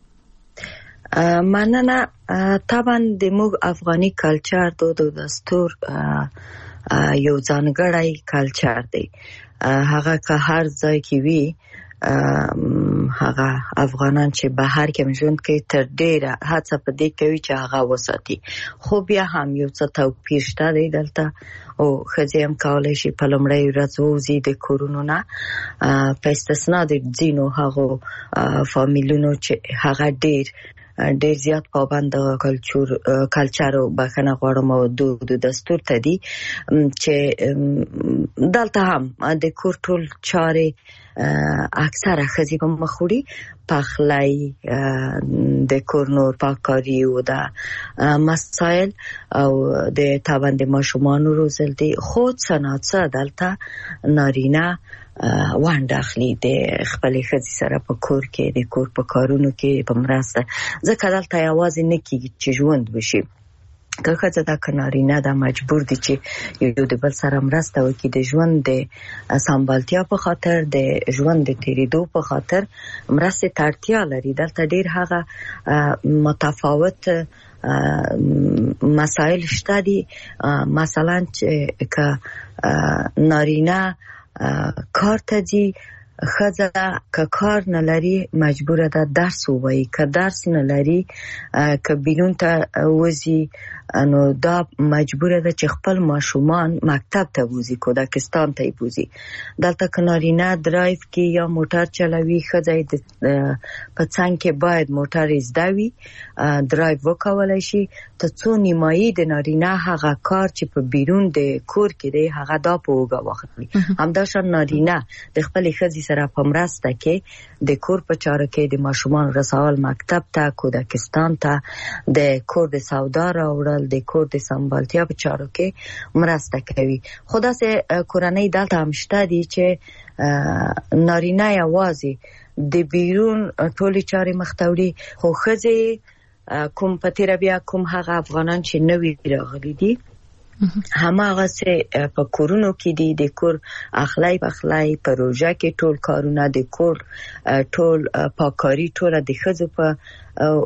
مننه. طبعا د موږ افغاني کلچر دود او دستور یو ځانګړی کلچر دی. هغه که هر ځای کې وي هغه افغانان چې بهر کې ژوند کوي تر ډیره هڅه په دې کوي چې هغه وساتي. خو بیا هم یو څه توپیر شته دی دلته او ښځې هم کولی شي په لومړۍ ورځ ووځي د کورونو نه په استثنا د ځینو هغو فامیلونو چې هغه ډیر ډیر زیات پابند کلچر کلچر او بخنه غواړم او دود دستور ته دي چې دلته هم د کور ټول چارې اکثره ښځې په مخ وړي پخلی د کور نور پاککاري او د مسایل او د تابند ماشومان روزل دي. خو څنګه دلته نارینه وانډ اخلي د خپل ښځې سره په کور کې د کور په کارونو کې په مرسته ځکه دلته یوازې نه کېږي چې ژوند وشي که ښځه دا که نارینه دا مجبور دي چې یو د بل سره مرسته وکړي د ژوند د سمبالتیا په خاطر د ژوند د تېرېدو په خاطر مرستې ته اړتیا لري. دلته ډېر هغه متفاوت مسایل شته دي مثلا چې که نارینه کار ته ځي ښځه که کار نه لري مجبوره ده درس ووایي که درس نه لري که بیرون ته وځي نو دا مجبوره ده چې خپل ماشومان مکتب ته وځي کودکستان ته یې بوځي. دلته که نارینه درایو کې یا موټر چلوي ښځه په څنګ کې باید موټر یې زده وي درایو وکولی شي تر څو نیمایي د نارینه هغه کار چې په بیرون د کور کې دی هغه دا په اوږه واخلي. همداشان نارینه د خپلې ښځې سره په مرسته کې د کور په چارو کې د ماشومان رسول مکتب ته کودکستان ته د کور د سودا راوړل د کور د سمبالتیا په چارو کې مرسته کوي. خو داسې کورنۍ دلته هم شته دي چې نارینه یوازې د بیرون ټولې چارې مخته وړي خو ښځې کوم په تېره بیا کوم هغه افغانان چې نوي راغلي دي هماغسې په کورونو کې دي د کور اخلی پخلی په روژه کې ټول کارونه د کور ټول پاککاري ټوله د ښځو په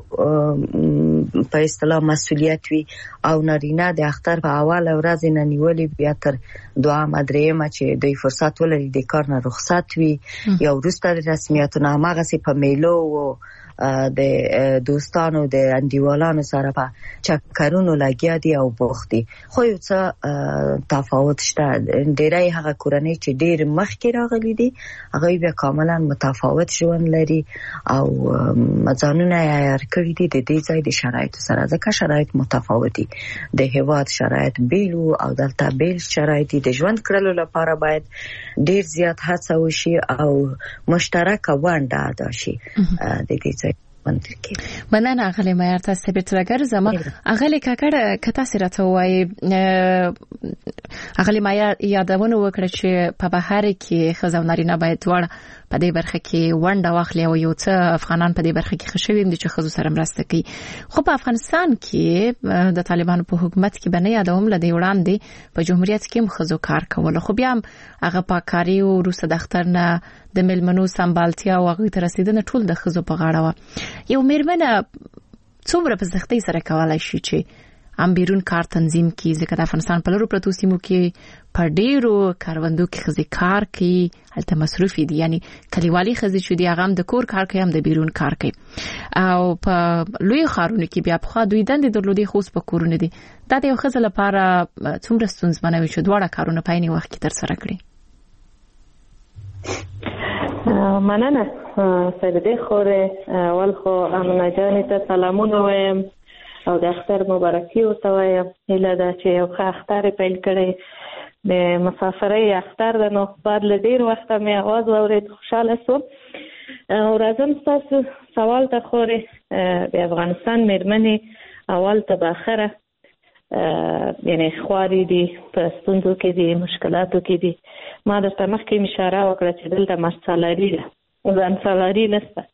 په اصطلاح مسؤلیت وي او نارینه د اختر په اوله ورځ نه نیولې بیا تر دوهمه درېیمه چې دوی فرصت ولري د کار نه رخصت وي یا وروسته د رسمیاتو نه هماغسې په میلو و د دوستانو د انډیوالانو سره په چکرونو لګیا دي او بوخت دي. خو یو څه تفاوت شته. ډېری هغه کورنۍ چې ډېر مخکې راغلي دي هغوی بیا کاملا متفاوت ژوند لري او ځانونه یې عیار کړي دي د دې ځای د شرایطو سره ځکه شرایط متفاوت دي. د هېواد شرایط بیل وو او دلته بیل شرایط دي. د ژوند کړلو لپاره باید ډېر زیات هڅه وشي او مشترکه ونډه ادا شي د دې ځای مننه اغلی مایر تاسو به ترګر زما اغلی کاکړ کته سره ته وای اغلی مایر یادونه وکړه چې په بهر کې خزو نارینه باید وړ په دې برخه کې ونډه واخلي او یو څه افغانان په دې برخه کې خوشوي دي چې ښځو سره مرسته کوي. خو په افغانستان کې د طالبانو په حکومت کې باندې یادوم لدی وړاندې په جمهوریت کې مخزو کار کول، خو بیا هغه پاکاري او روسه د اختر نه د ملمنو سمبالتیا او هغه تر رسیدنه ټول د ښځو په غاړه و. یو میرمنه څومره په سختۍ سره کولای شي چې ام بیرون کار تنظیم کی، ځکه د افغانستان په لورو پرتو سیمو کې په ډیرو کاروندو کې ښځې کار کوي، هلته مصروف دي، یعنی کلیوالي ښځې چې دي هغه هم د کور کار کوي هم د بیرون کار کوي، او په لوی ښارونو کې بیا په دوی دندې درلودي خو په کورونه دي. دا د یو ښځې لپاره څومره ستونزمنه وي چې دواړه کارونه په عین وخت کې ترسره کړي؟ مننه سیدې خوره، اول خو امنه جانې ته سلامونه وایم او د اختر مبارکي ورته وایم. هیله ده چې یو ښه اختر پیل کړی، د مسافرۍ اختر ده، نو بعد له ډېر وخته مې اواز واورېد، خوشحاله شوم. او راځم ستاسو سوال ته خورې. د افغانستان میرمنې اول ته به اخره یعنی خوارې دي، په ستونزو کې دي، مشکلاتو کې دي. ما درته مخکې اشاره وکړه چې دلته مرسالاري ده، ځان سالاري نشته،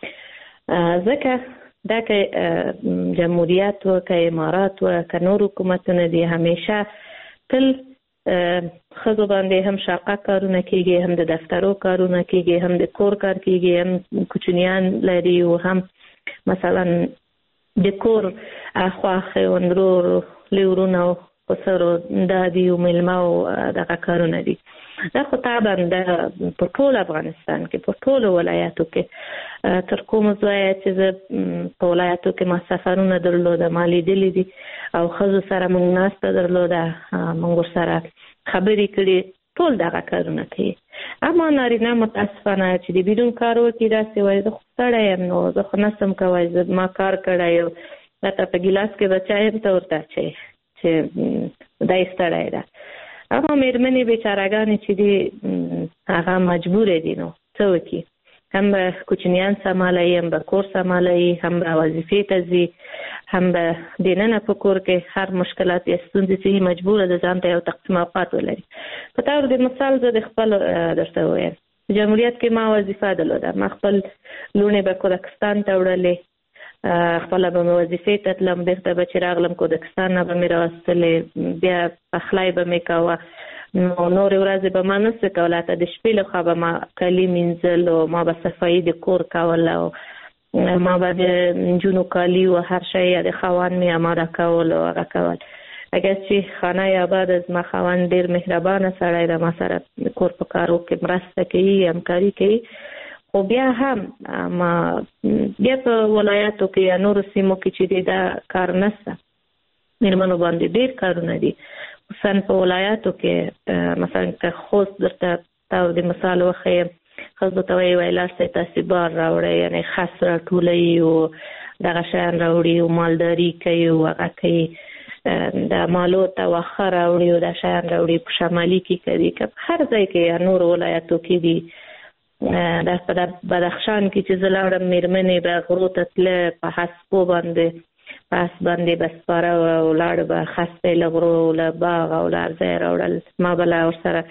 ځکه دا که جمهوریت و که امارات و که نور حکومتونه دي، همیشه تل ښځو باندې هم شاقه کارونه کیږي، هم د دفترو کارونه کیږي، هم د کور کار کیږي، هم کوچنیان لري او هم مثلا د کور اخواخ او اندرور لیورونه او پسرو دادی او ملما او دغه کارونه دي. دا خو طبعا د په ټول افغانستان کې په ټول ولایاتو کې تر کوم ځای چې په ولایاتو کې ما سفرونه درلوده، ما لیدلي دي او ښځو سره موږ ناسته درلوده، موږ سره خبرې کړي، ټول دغه کارونه کوي. اما نارینه متاسفانه چې د بیرون کار وکړي داسې وایي زه خو ستړی یم، نو زه خو نسم کوی، زه ما کار کړی او راته په ګیلاس کې به چای هم ته ورته اچوي چې دی ستړی ده. اما میرمنې بیچارهګانې چې دي هغه مجبورې دي، نو څه وکړي، هم به کوچنیان سمالوي، هم به کور سمالوي، هم به وظیفې ته ځي، هم به دننه په کور کې هر مشکلات یا ستونزې چې مجبوره ده ځان ته یو تقسیم اوقات ولري. په طور د مثال زه د خپل درته وایم، جمهوریت کې ما وظیفه درلوده، ما خپل لوڼې به کودکستان ته وړلې، خپله به مې وظیفې ته تلم، بېرته به چې راغلم کودکستان نه به مې راوستلې، بیا پخلی به مې کوه، نو نورې ورځې به ما نسه کوله، حتی د شپې لخوا به ما کالي مینځل او ما به صفایي د کور کول او ما به د نجونو کالي او هر شی د خاوند مې اماده کول او هغه کول. اگر چې خانه آباد زما خاوند ډېر مهربانه سړی ده، ما سره د کور په کارو کې مرسته کوي، همکاري کوي، خو بیا هم ما بیا په ولایاتو کې یا نورو سیمو کې چې دی دا کار نشته. میرمنو باندې ډېر کارونه دي، خصوصا په ولایاتو کې، مثلا که خوست درته تاسو د مثال وښیم، ښځو ته وایي وایي لاړ شئ تاسې بار راوړئ، یعنې خس راټولوي او دغه شیان راوړي او مالداري کوي او هغه کوي، د مالو ته واښه راوړي او دا شیان راوړي، په شمالي کې کوي، که په هر ځای کې یا نورو ولایاتو کې دي. دا په بدخشان کې چې زه لاړم، میرمنې به غرو ته تله، په هسکو باندې په هس باندې به سپاره ولاړ به خسته له غرو له باغ او له هر ځای راوړل. ما به له ورسره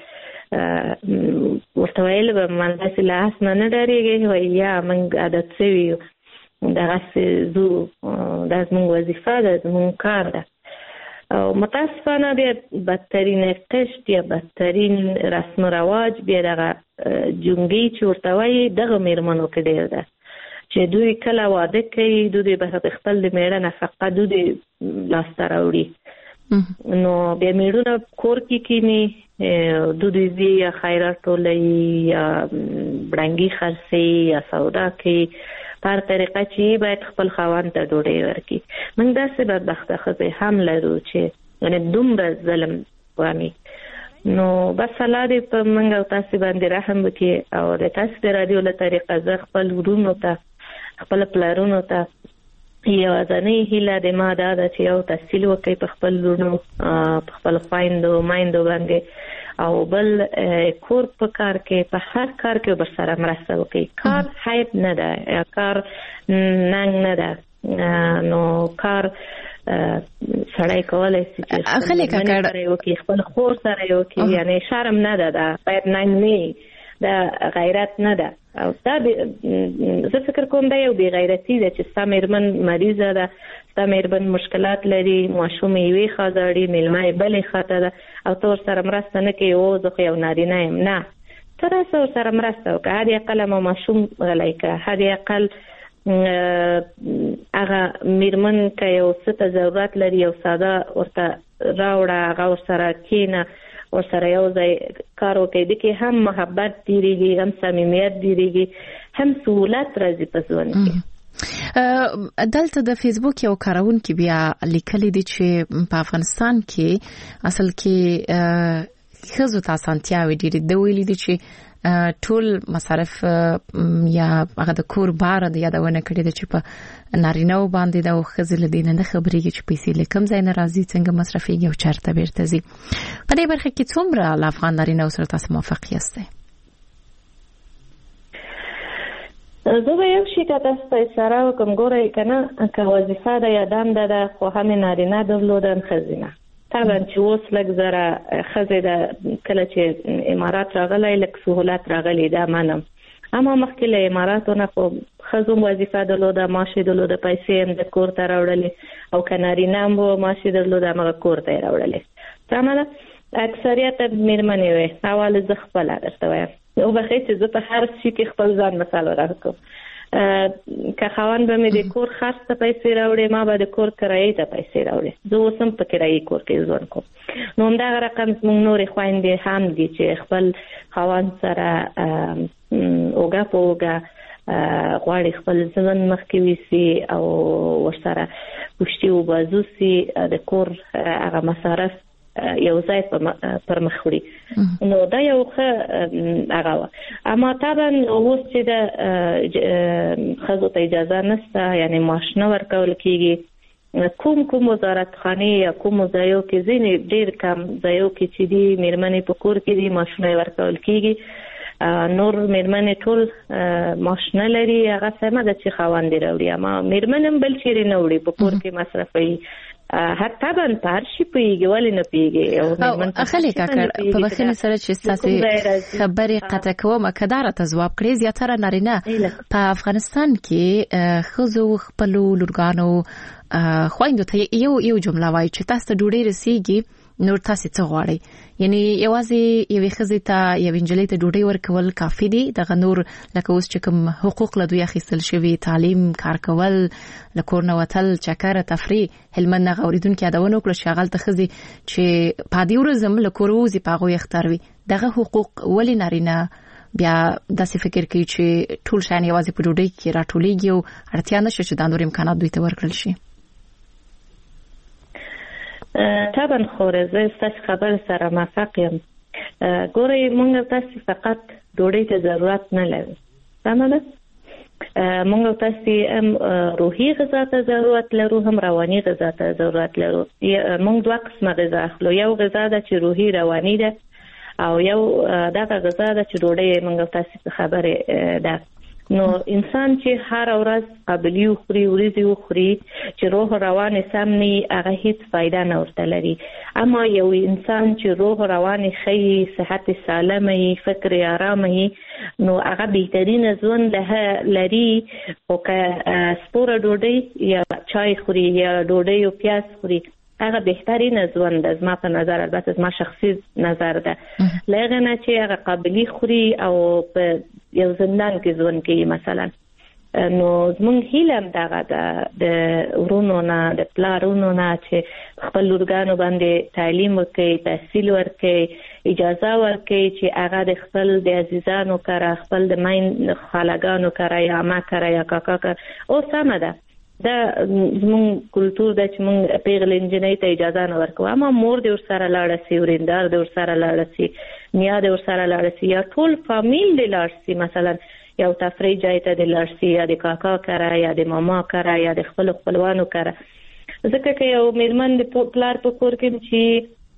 ورته ویل به من داسې له هس نه نه ډارېږې، وایي یا موږ عادت شوي یو، دغسې ځو، دا زموږ وظیفه ده، زموږ کار ده. او متاسفانه بیا بدترین قشت یا بدترین رسم و رواج بیا دغه جنګي چې ورته وایي دغه میرمنو کې ډېر ده، چې دوی کله واده کوي، دوی به خپل د میړه نفقه دوی لاسته راوړي، نو بیا میړونه کور کې کینی، دوی ځي یا خیرات ټولوي یا بړنګي خرڅوي یا سودا کوي، په هر طریقه چې باید خپل خاوند ته ډوډۍ ورکړي. موږ داسې بدبخته ښځې هم لرو چې یعنې دومره ظلم وامي. نو بس الله دې په موږ او تاسې باندې رحم وکړي او د تاسې د راډیو له طریقه زه خپل ورونو ته، خپل پلارونو ته یوازینۍ هیله د ما دا ده چې یو تحصیل وکړي په خپل ورونو، په خپل خویندو مایندو باندې، او بل کور په کار کې، په هر کار کې ورسره مرسته وکړي. کار عیب نه ده یا کار ننګ نه ده، نو کار سړی کولی شي چې خپل خور سره یې وکړي، یعنې شرم نه ده، دا باید ننګ نه وي. دا غیرت نه ده. او دا زه فکر کوم دا یو بی غیرتی ده چې ستا میرمن مریضه ده، ستا میرمن مشکلات لري، ماشوم یې وی خاځړي، میلمه یې بلې خاطه ده او ته ورسره مرسته نه کوې. او زه خو یو نارینه یم. نه، ته راسه ورسره مرسته وکړه. حد اقل ما ماشوم غلی کړه، حد اقل هغه میرمن که یو څه ته ضرورت لري یو ساده ورته راوړه، هغه ورسره کښېنه، ورسره یو ځای کار وکړي. د کې هم محبت ډېرېږي، هم صمیمیت ډېرېږي، هم سهولت راځي په ژوند کې. دلته د فیسبوک یو کارونکي بیا لیکلي دي چې په افغانستان کې اصل کې ښځو ته اسانتیاوې ډېرې ده. ویلي دي چې ټول مصارف یا هغه د کور بار د یادونه کړې ده چې په نارینه‌و باندې د ښځې له دې نه خبرېږي چې پیسې له کوم ځای نه راځي، څنګه مصرفېږي او چېرته بیرته ځي. په دې برخه کې څومره له افغان نارینه‌و سره تاسو موافق یاستئ؟ زه به یو شي که تاسو ته اشاره وکړم، ګورئ که نه، که وظیفه ده یا دنده ده خو هم نارینه درلودن ښځینه. طبعا چې اوس لږ زره ښځې ده کله چې امارات راغلی لږ سهولت راغلی ده منم، اما مخکې له اماراتو نه خو ښځو وظیفه درلوده، معاش یې درلوده، پیسې هم د کور ته راوړلې، او که نارینه هم و معاش یې درلوده همغه کور ته یې راوړلې. سمه ده. اکثریت میرمنې وې. اول زه خپله درته وایم، وبخښئ چې زه په هر شي کې خپل ځان مثال راکړم. که خاوند به مې د کور خرڅ ته پیسې راوړي، ما به د کور کرایې ته پیسې راوړي. زه اوس هم په کرایې کور کې ژوند کوم. نو همدغه رقم زموږ نورې خویندې هم دي چې خپل خاوند سره اوږه په اوږه غواړي خپل ژوند مخکې ویسي او ورسره پشتي و بازو سي، د کور هغه مصارف یو ځای پر مخ وړي. نو دا یو ښه هغه وه. اما طبعا اوس چې د ښځو ته اجازه نشته، یعنی معاش نه ورکول کېږي. کوم کوم وزارتخانې یا کوم ځایو کې ځینې ډېر کم ځایو کې چې دي میرمنې په کور کې دي معاشونه یې ورکول کېږي. نور میرمنې ټول معاش نه لري، هغه سمه ده چې خاوند یې راوړي، اما میرمن هم بل چېرې نه وړي، په کور کې مصرفوي. حتی بن پر شي پیږي ولې نه پیږي. او خلې کاکر په بخښنې سره چې تاسو خبرې قطع کوم کدار ته ځواب کړی، زیاتره نارینه په افغانستان کې ښځو خپلو لورګانو خویندو ته یو یو جمله وایي چې تاسو ته ډوډۍ رسیږي نور تاسو څه غواړئ. یعنی یوازې یوې ښځې ته یوې نجلۍ ته ډوډۍ ورکول کافي دي. دغه نور لکه اوس چې کوم حقوق له دوی اخیستل شوي، تعلیم، کار کول، له کور نه وتل، چکر، تفریح، هلمند هغه اورېدونکي یادونه وکړه چې هغلته ښځې چې په عادي ورځ هم له کور ووځي په هغوی اختر وي. دغه حقوق ولې نارینه بیا داسې فکر کوي چې ټول شیان یوازې په ډوډۍ کې راټولېږي او اړتیا نشته چې دا نور امکانات دوی ته ورکړل شي؟ طبعا خوره زه ستاسو خبر سره موافق یم. ګورئ موږ تاسو فقط ډوډۍ ته ضرورت نه لرو، سمه ده. موږ تاسو هم روحي غذا ته ضرورت لرو، هم رواني غذا ته ضرورت لرو. موږ دوه قسمه غذا اخلو، یو غذا ده چې روحي رواني ده، او یو دغه غذا ده چې ډوډۍ موږ تاسو خبره ده. نو انسان چې هر ورځ قابلیت خوري، ورځي وخوري، چې روح روان سم نه هغه هیڅ فائدہ نه ورته لري. اما یو انسان چې روح روان خي، صحت سالمه، فکر آرامه، نو هغه بهترین ژوند له لري. او که سپوره ډوډۍ یا چای خوري یا ډوډۍ او پیاز خوري، هغه بهترین ژوند ده زما په نظر، البته زما شخصي نظر ده. لکه نه چې هغه قابلیت خوري او په یو زندان کې ژوند کوي مثلا. نو زمونږ هیله هم دغه ده د ورونو نه، د پلارونو نه چې خپل لورګانو باندې تعلیم وکړي، تحصیل ورکړي، اجازه ورکړي چې هغه د خپل د عزیزانو کره، خپل د مین خالګانو کره یا عمه کره یا کاکا کره. او سمه ده، دا زمونږ کلتور ده چې مونږ پیغلې نجلۍ ته اجازه نه ورکوو. اما مور دې ورسره لاړه سي، وریندار دې ورسره لاړه سي، نیا دې ورسره لاړه سي، یا ټول فامیل دې لاړ سي، مثلا یو تفریح ځای ته دې لاړ سي، یا د کاکا کره یا د ماما کره یا د خپل خپلوانو کره. ځکه که یو میرمن د پلار په کور کې چې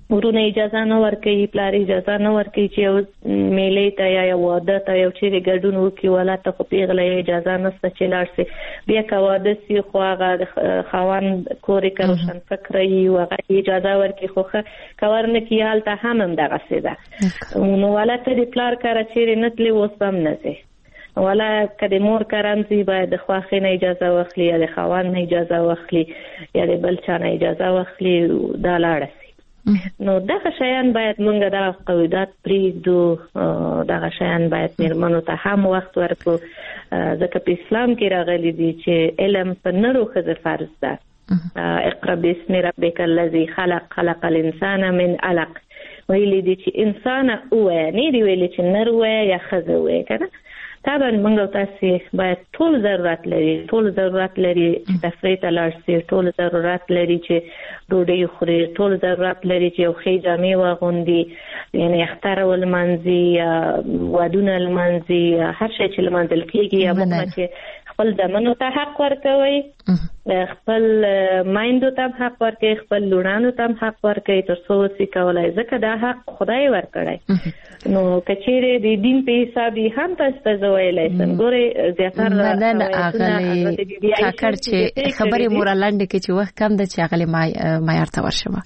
ورونه اجازه نه ورکوي، پلار اجازه نه ورکوي چې یو میلې ته یا یو واده ته یو چیرې ګډون وکړي، ولته خو پیغله اجازه نشته چې لاړ شي. بیا که واده سي خو هغه خاوند کور یې که روشن فکره وي او هغه اجازه ورکړي، خو ښه که ورنه کړي هلته هم همدغسې ده. نو ولته د پلار کره چیرې نه تلي اوس هم نه ځي، ولا که د مور کره هم ځي باید د خوښې نه اجازه واخلي یا د خاوند نه اجازه واخلي یا د بل چا نه اجازه واخلي، دا لاړه سي. نو دغه شیان باید موږ دغه قواعد پرېږدو، دغه شیان باید میرمنو ته هم وخت ورکړو، ځکه په اسلام کې راغلي دي چې علم په نرو ښځو فرض ده. اقرأ باسم ربک الذی خلق خلق الانسان من علق، ویلي دي چې انسان ووایه، نه دي ویلي چې نر ووایه یا ښځه ووایه که نه. طبعا موږ او تاسې باید ټول ضرورت لري، ټول ضرورت لري چې تفریح ته لاړ شي، ټول ضرورت لري چې ډوډۍ وخوري، ټول ضرورت لري چې یو ښې جامې واغوندي، یعنې اختر ولمانځي یا ودونه لمانځي، هر شی چې لمانځل کېږي، یا موږ چې خپل زامنو ته حق ورکوي، خپل میندو ته حق ورکوي، خپل لوڼانو ته حق ورکوي، تر څو وسې کولی، ځکه دا حق خدای ورکړی. نو که چیرې د دین په حساب یې هم تاسو ته زه ویلی شم. ګورئ زیاتره مننه اغلې کاکړ چې خبرې موره لنډې کړي چې وخت کم ده چې اغلې معیار ته ورشمه.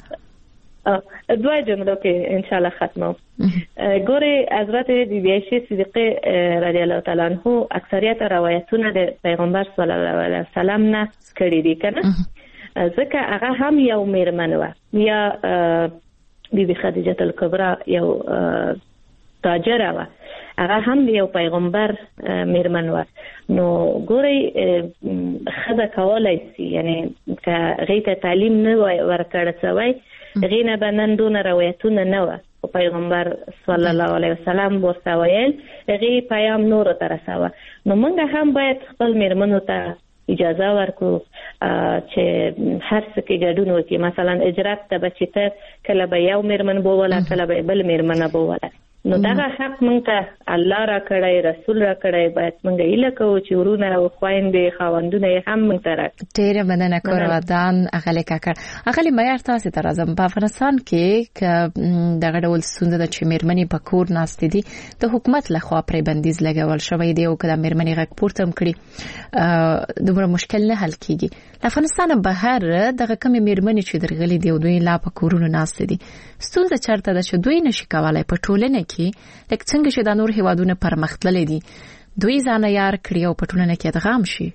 دوه جملو کې انشاءالله ختمو. ګورئ حضرت بیبي عایشې صدیقې رضی الله تعالی عنها اکثریت روایتونه د پیغمبر صلی الله علیه وسلم نه کړي دي که نه، ځکه هغه هم یو میرمن وه، یا بیبي خدیجه الکبرا یو تاجره وه، هغه هم یو پیغمبر میرمن وه. نو ګورئ ښځه کولی سي، یعنې که هغې ته تعلیم نه وای ورکړی سوی، هغې نه به نن دونه روایتونه نه وه، خو پیغمبر صلی الله علیه وسلم ورته ویل، هغې پیام نورو ته رسوه. نو موږ هم باید خپل میرمنو ته اجازه ورکړو چې هر څه کې ګډون وکړي. مثلا اجرت ته به چې ته کله به یو میرمن بووله، کله به بل میرمنه بووله. نو دغه حق موږ ته الله را کړی، رسول را کړی، باید موږ هیله کوو چې ورونه او خویندې خاوندونه یې هم موږ ته راکړي. ډېره مننه کور ودان اغلې کاکړ. اغلې معیار تاسې ته راځم. په افغانستان کې که دغه ډول ستونزه ده چې میرمنې په کور ناستې دي، د حکومت لخوا پرې بندیز لګول شوی دی او که د میرمنې غږ پورته هم کړي دومره مشکل نه حل کېږي. له افغانستانه بهر دغه کمې میرمنې چې درغلي دي او دوی لا په کورونو ناستې دي، ستونزه چېرته ده چې دوی نشي کولی په ټولنه کې لکه څنګه چې دا نور هیوادونه پرمختللي دي دوی ځان عیار کړي او په ټولنه کې ادغام شي؟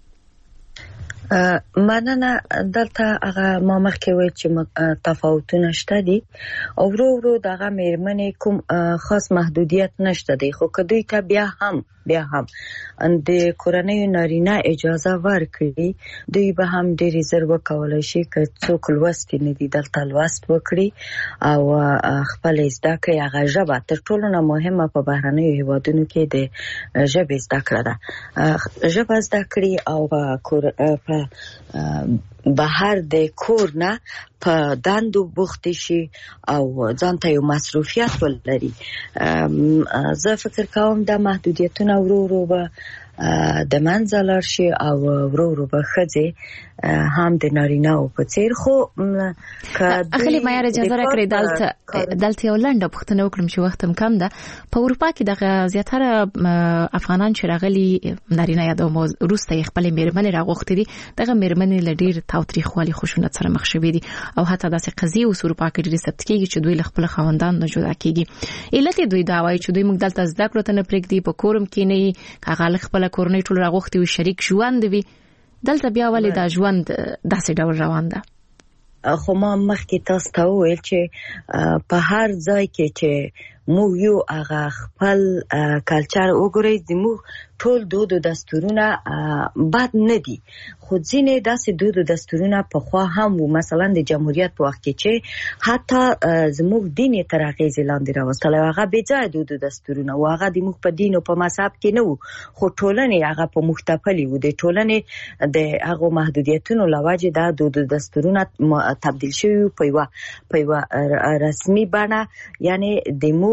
مننه. دلته هغه ما مخکې ویل چې تفاوتونه شته دي او ورو ورو دغه میرمنې کوم خاص محدودیت نشته دی، خو که دوی ته بیا هم بیا هم د کورنۍ نارینه اجازه ورکړي، دوی به هم ډېرې زر وکولی شي که څوک لوستي نه دي دلته لوست وکړي او خپل زده کړي. هغه ژبه تر ټولو نه مهمه په بهرنیو هیوادونو کې د ژبې زده کړه ده. ژبه زده کړي او په بهر د کور نه په دندو بوخت شي او ځان ته یو مصروفیت ولري. زه فکر کوم دا محدودیتونه ورو ورو به د منځه لاړ شي او ورو ورو به ښځې هم د نارینه‌و په څېر. خو اخلي معیار اجازه راکړئ دلته دلته یو لنډه پوښتنه وکړم چې وخت هم کم ده. په اروپا کې دغه زیاتره افغانان چې راغلي نارینه یا د وروسته یې خپلې میرمنې راغوښتې دي، دغه میرمنې له ډېر تاوتریخوالي خشونت سره مخ شوي دي او حتی داسې قضیې اوس اروپا کې ډېرې ثبت کېږي چې دوی له خپلو خاوندانو نه جدا کېږي. علت یې دوی دا وایي چې دوی موږ دلته زده کړو ته نه پرېږدي، په کور هم کښېنوي، که هغه له خپله کورنۍ ټول راغوښتي وي، شریک ژوند وي، دلته بیا ولې دا ژوند داسې ډول روان ده؟ خو ما مخکې تاسو ته وویل چې په هر ځای کې چې موږ یو هغه خپل کلچر وګورئ، زموږ ټول دود او دستورونه بد نه دي، خو ځینې داسې دود او دستورونه پخوا هم وو. مثلا د جمهوریت په وخت کې چې حتی زموږ دین یې تر اغېزې لاندې راوستلی، هغه بې ځایه دود او دستورونه وو، هغه د موږ په دین او په مذهب کې نه وو، خو ټولنې هغه په موږ تپلي وو. د ټولنې د هغو محدودیتونو له وجې دا دود او دستورونه تبدیل شوي وو په یوه په یوه رسمي بڼه، یعنې د موږ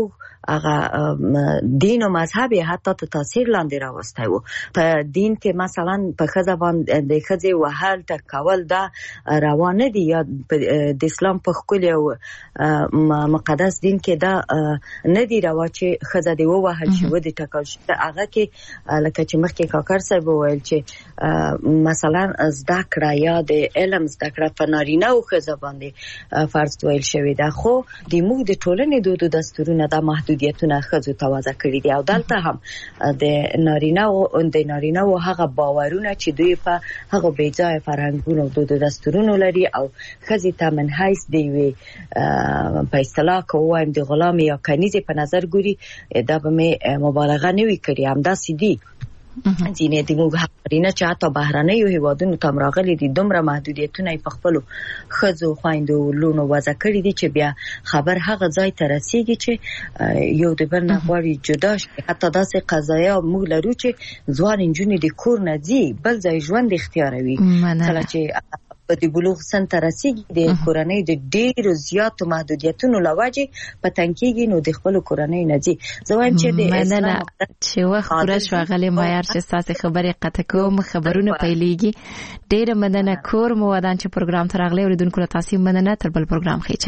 زموږ هغه دین او مذهب حتی ته تاثیر لاندې راوستی وو. په دین کې مثلا په ښځه باندې د ښځې وهل ټکول دا روا نه دي، یا د اسلام په ښکلي او مقدس دین کې دا نه دي روا چې ښځه دې ووهل شي ودې ټکل شي. هغه کې لکه چې مخکې کاکړ صاحب وویل چې مثلا زده کړه یا د علم زده کړه په نارینه او ښځه باندې فرض ویل شوی ده، خو د موږ د ټولنې دود او دستورونه دا محدودیتونه ښځو ته وضع کړي دي، او دلته هم د نارینه او د نارینه او هغه باورونه چې دوی په هغه بې ځایه فرهنګونو او دود او دستورونو لري او ښځې ته من حیث د یوې په اصطلاح که ووایم د غلام یا کنیزې په نظر ګوري، دا به مې مبالغه نه وي کړې، همداسې دي. ځینې د موږ نارینه چې حتی بهرنیو هیوادونو ته راغلي دي دومره محدودیتونه یې په خپلو ښځو خویندو لوڼو وضع کړي دي چې بیا خبر هغه ځای ته رسیږي چې یو د بل نه غواړي جدا شي. حتی داسې قضایا موږ لرو چې ځوان نجونې د کور نه ځي بل ځای ژوند اختیاروي، کله چې په د بلوغ سن ته رسیږي د کورنۍ د ډېرو زیاتو محدودیتونو له وجې په تنګ کېږي، نو د خپلو کورنۍ نه ځي. زه وایم چې د مننه چې وخت پوره شو غلې معیار چې ستاسې خبرې قطع کوم، خبرونه پیلېږي. ډېره مننه کور مو ودان چې پروګرام ته راغلی، اوریدونکو له تاسې مننه. تر بل پروګرام ښه